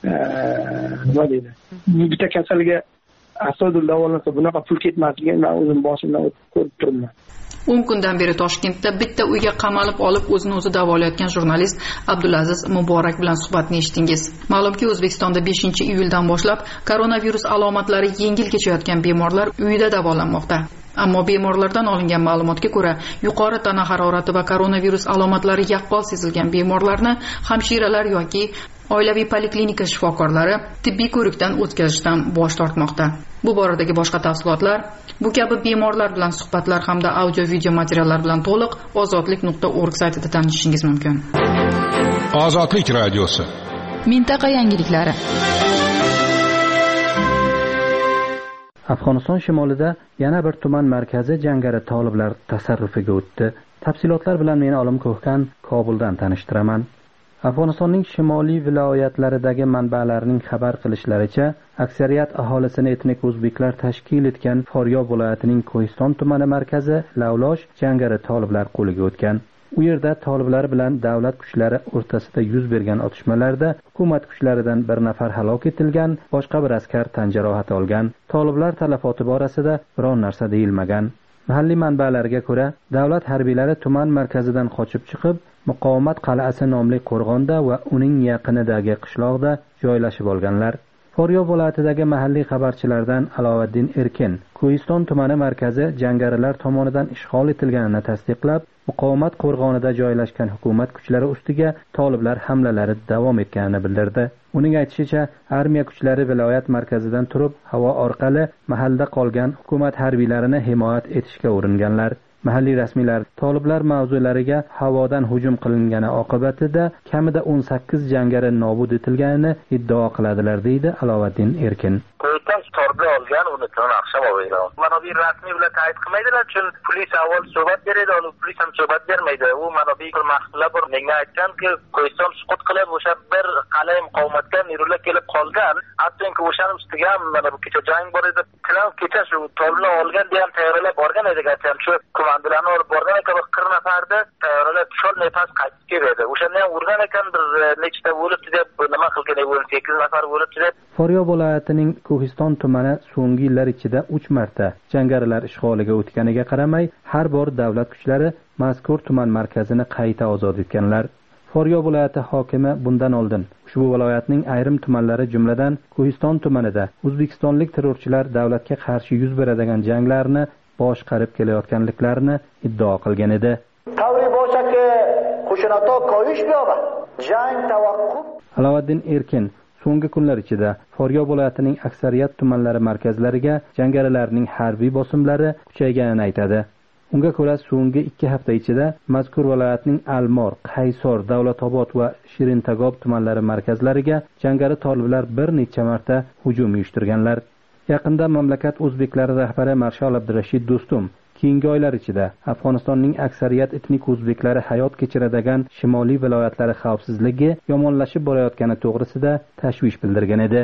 nima deydi? Bitta kasalga asoydil davolansa bunaqa pul ketmasligini men o'zim boshimdan ko'rib turibman. o'n kundan beri Toshkentda bitta uyga qamalib olib o'zini o'zi davolayotgan jurnalist Abdulaziz Muborak bilan suhbatni eshitdingiz. Ma'lumki, O'zbekistonda beshinchi iyuldan boshlab koronavirus alomatlari yengil kechayotgan bemorlar uyida davolanmoqda. Ammo bemorlardan olingan ma'lumotga ko'ra, yuqori tana harorati va koronavirus alomatlari yaqqol sezilgan bemorlarni hamshiralar yoki Oilaviy poliklinika shifokorlari tibbiy ko'rikdan o'tkazishdan bosh tortmoqda. Bu boradagi boshqa tafsilotlar, bu kabi bemorlar bilan suhbatlar hamda audio video materiallar bilan to'liq ozodlik nuqta org saytida tanishishingiz mumkin. Ozodlik radiosi. Mintaqa yangiliklari. Afg'oniston shimolida yana bir tuman markazi jangari toliblar tasarrufiga o'tdi. Tafsilotlar bilan meni Olim Ko'hkan Kobuldan tanishtiraman. Afg'onistonning shimoliy viloyatlaridagi manbalarning xabar qilishlaricha, aksariyat aholisini etnik o'zbeklar tashkil etgan Foryob viloyatining Ko'histon tumani markazi Lavlosh jangari toliblar qo'liga o'tgan. U yerda toliblar bilan davlat kuchlari o'rtasida yuz bergan otishmalarda hukumat kuchlaridan bir nafar halok etilgan, boshqa bir askar tan jarohati olgan. Toliblar talafoti borasida biron narsa deyilmagan. Mahalliy manbalarga ko'ra, davlat harbiylari tuman markazidan qochib chiqib, Muqomat qal'asi nomli qo'rg'onda va uning yaqinidagi qishloqda joylashib olganlar. Foryob viloyatidagi mahalliy xabarchilardan Alovaddin Erkin Ko'histon tumani markazi jangarilar tomonidan ishg'ol etilganini tasdiqlab, Muqomat qo'rg'onida joylashgan hukumat kuchlari ustiga toliblar hamlalari davom etganini bildirdi. Uning aytishicha, armiya kuchlari viloyat markazidan turib, havo orqali mahallada qolgan hukumat harbiylarini himoya etishga uringanlar. Mahalliy rasmiylar toliblar mavzulariga havodan hujum qilingani oqibatida kamida o'n sakkiz jangari nobud etilganini iddao qiladilar, deydi Alovaddin Erkin. Ko'ydan torda olgan uni tun oqshom o'ylaydi. Manobiy rasmiy bilan ta'yid qilmaydilar, chunki polis avval suhbat beradi, uni polis ham suhbat bermaydi. U manobiy mahsullar bir menga aytganki, Ko'yston suqut qilib o'sha bir qal'ay muqomatga nirular kelib qolgan. Hattoki o'shaning ustiga ham mana bu kecha jang bor edi. Kran kecha shu toliblar olgan degan tayyorlab borgan edi, aytgan shu komandalarni olib borgan ekan, qirq nafarda tayyorlab shol nafas qaytib keldi. O'shandan urgan ekan, bir nechta bo'libdi deb nima qilgan, o'n sakkiz nafar bo'libdi deb. Foryob viloyatining Ko'histon tumani so'nggi yillar ichida uch marta jangarilar ishg'oliga o'tganiga qaramay, har bor davlat kuchlari mazkur tuman markazini qayta ozod etganlar. Foryob viloyati hokimi bundan oldin ushbu viloyatning ayrim tumanlari jumladan Ko'histon tumanida o'zbekistonlik terrorchilar davlatga qarshi yuz beradigan janglarni boshqarib kelayotganliklarini iddao qilgan edi. Alovaddin Erkin so'nggi kunlar ichida Foryob viloyatining aksariyat tumanlari markazlariga jangarilarning harbiy bosimlari kuchayganini aytadi. Unga ko'ra, so'nggi ikki hafta ichida mazkur viloyatning Almor, Qaysor, Davlatobod va Shirintagob tumanlari markazlariga jangari toliblar bir necha marta hujum uyushtirganlar. Yaqinda mamlakat o'zbeklari rahbari Marshal Abdurashid Do'stum keyingi oylar ichida Afg'onistonning aksariyat etnik o'zbeklari hayot kechiradigan shimoliy viloyatlari xavfsizligi yomonlashib borayotgani to'g'risida tashvish bildirgan edi.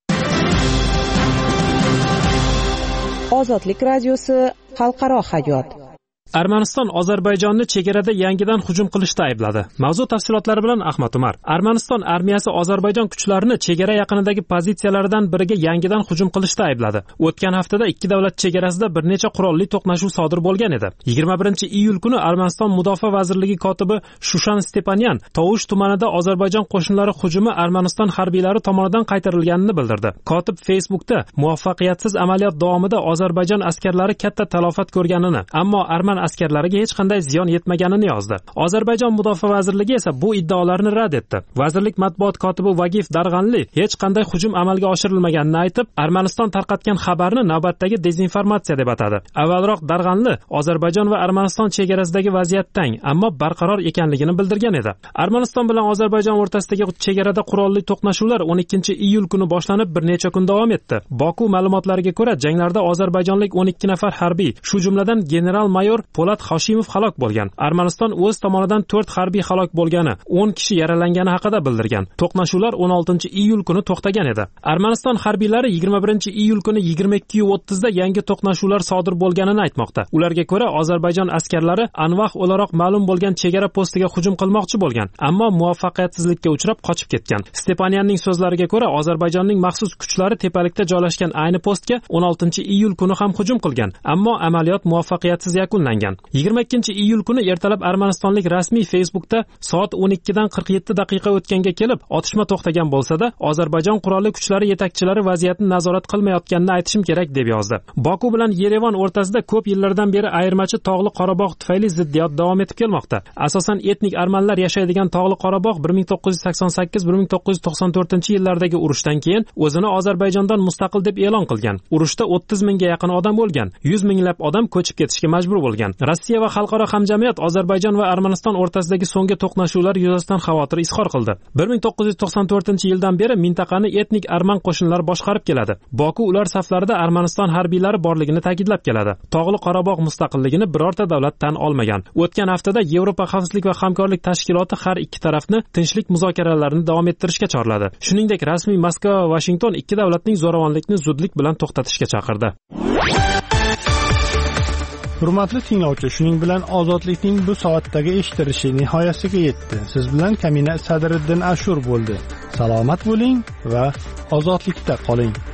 Ozodlik radiosi xalqaro hayot. Armaniston Ozarbayjonni chegarada yangidan hujum qilishda aybladi. Mavzu tafsilotlari bilan Ahmad Umar. Armaniston armiyasi Ozarbayjon kuchlarini chegara yaqinidagi pozitsiyalaridan biriga yangidan hujum qilishda aybladi. O'tgan haftada ikki davlat chegarasida bir necha qurolli to'qnashuv sodir bo'lgan edi. yigirma birinchi iyul kuni Armaniston Mudofaa vazirligi kotibi Shushan Stepanyan Tovush tumanida Ozarbayjon qo'shinlari hujumi Armaniston harbiylari tomonidan qaytarilganini bildirdi. Kotib Facebookda muvaffaqiyatsiz amaliyot davomida Ozarbayjon askarlari katta talofat ko'rganini, ammo Arman askarlariga hech qanday ziyon yetmaganini yozdi. Ozarbayjon Mudofaa vazirligi esa bu iddaolarni rad etdi. Vazirlik matbuot kotibi Vagif Darg'anli hech qanday hujum amalga oshirilmaganini aytib, Armaniston tarqatgan xabarni navbatdagi dezinformatsiya deb atadi. Avvalroq Darg'anli Ozarbayjon va Armaniston chegarasidagi vaziyat tang, ammo barqaror ekanligini bildirgan edi. Armaniston bilan Ozarbayjon o'rtasidagi chegarada qurolli to'qnashuvlar o'n ikkinchi iyul kuni boshlanib bir necha kun davom etdi. Boku ma'lumotlariga ko'ra, janglarda ozarbayjonlik o'n ikki nafar harbiy, shu jumladan general-mayor Po'lat Hoshimov halok bo'lgan. Armaniston o'z tomonidan to'rt harbiy halok bo'lgani, o'n kishi yaralangani haqida bildirgan. To'qnashuvlar o'n oltinchi iyul kuni to'xtagan edi. Armaniston harbiylari yigirma birinchi iyul kuni yigirma ikki o'ttizda yangi to'qnashuvlar sodir bo'lganini aytmoqda. Ularga ko'ra, Ozarbayjon askarlari anvaq o'laroq ma'lum bo'lgan chegara postiga hujum qilmoqchi bo'lgan, ammo muvaffaqiyatsizlikka uchrab qochib ketgan. Stepanyanning so'zlariga ko'ra, Ozarbayjonning maxsus kuchlari tepalikda joylashgan ayni postga o'n oltinchi iyul kuni ham hujum qilgan, ammo amaliyot muvaffaqiyatsiz yakunlangan. belgilangan. yigirma ikkinchi iyul kuni ertalab armanistonlik rasmiy Facebookda soat o'n ikkidan qirq yetti daqiqa o'tganga kelib otishma to'xtagan bo'lsa-da, Ozarbayjon qurolli kuchlari yetakchilari vaziyatni nazorat qilmayotganini aytishim kerak deb yozdi. Boku bilan Yerevan o'rtasida ko'p yillardan beri ayirmachi Tog'li Qorabog' tufayli ziddiyat davom etib kelmoqda. Asosan etnik armanlar yashaydigan Tog'li Qorabog' bir ming to'qqiz yuz sakson sakkiz bir ming to'qqiz yuz to'qson to'rtinchi yillardagi urushdan keyin o'zini Ozarbayjondan mustaqil deb e'lon qilgan. Urushda o'ttiz mingga yaqin odam o'lgan, yuz minglab odam ko'chib ketishga majbur bo'lgan. Rossiya va xalqaro hamjamiyat Ozarbayjon va Armaniston o'rtasidagi so'nggi to'qnashuvlar yuzasidan xavotir izhor qildi. bir ming to'qqiz yuz to'qson to'rtinchi yildan beri mintaqani etnik arman qo'shinlari boshqarib keladi. Boku ular saflarida Armaniston harbiylari borligini ta'kidlab keladi. Tog'li Qorabog' mustaqilligini birorta davlat tan olmagan. O'tgan haftada Yevropa xavfsizlik va hamkorlik tashkiloti har ikki tarafni tinchlik muzokaralarini davom ettirishga chorladi. Shuningdek, rasmiy Moskva va Washington ikki davlatning zo'ravonlikni zudlik bilan to'xtatishga chaqirdi. Hurmatli tinglovchi, shuning bilan ozodlikning bu soatdagi eshitilishi nihoyasiga yetdi. Siz bilan Kamina Sadriddin Ashur bo'ldi. Salomat bo'ling va ozodlikda qoling.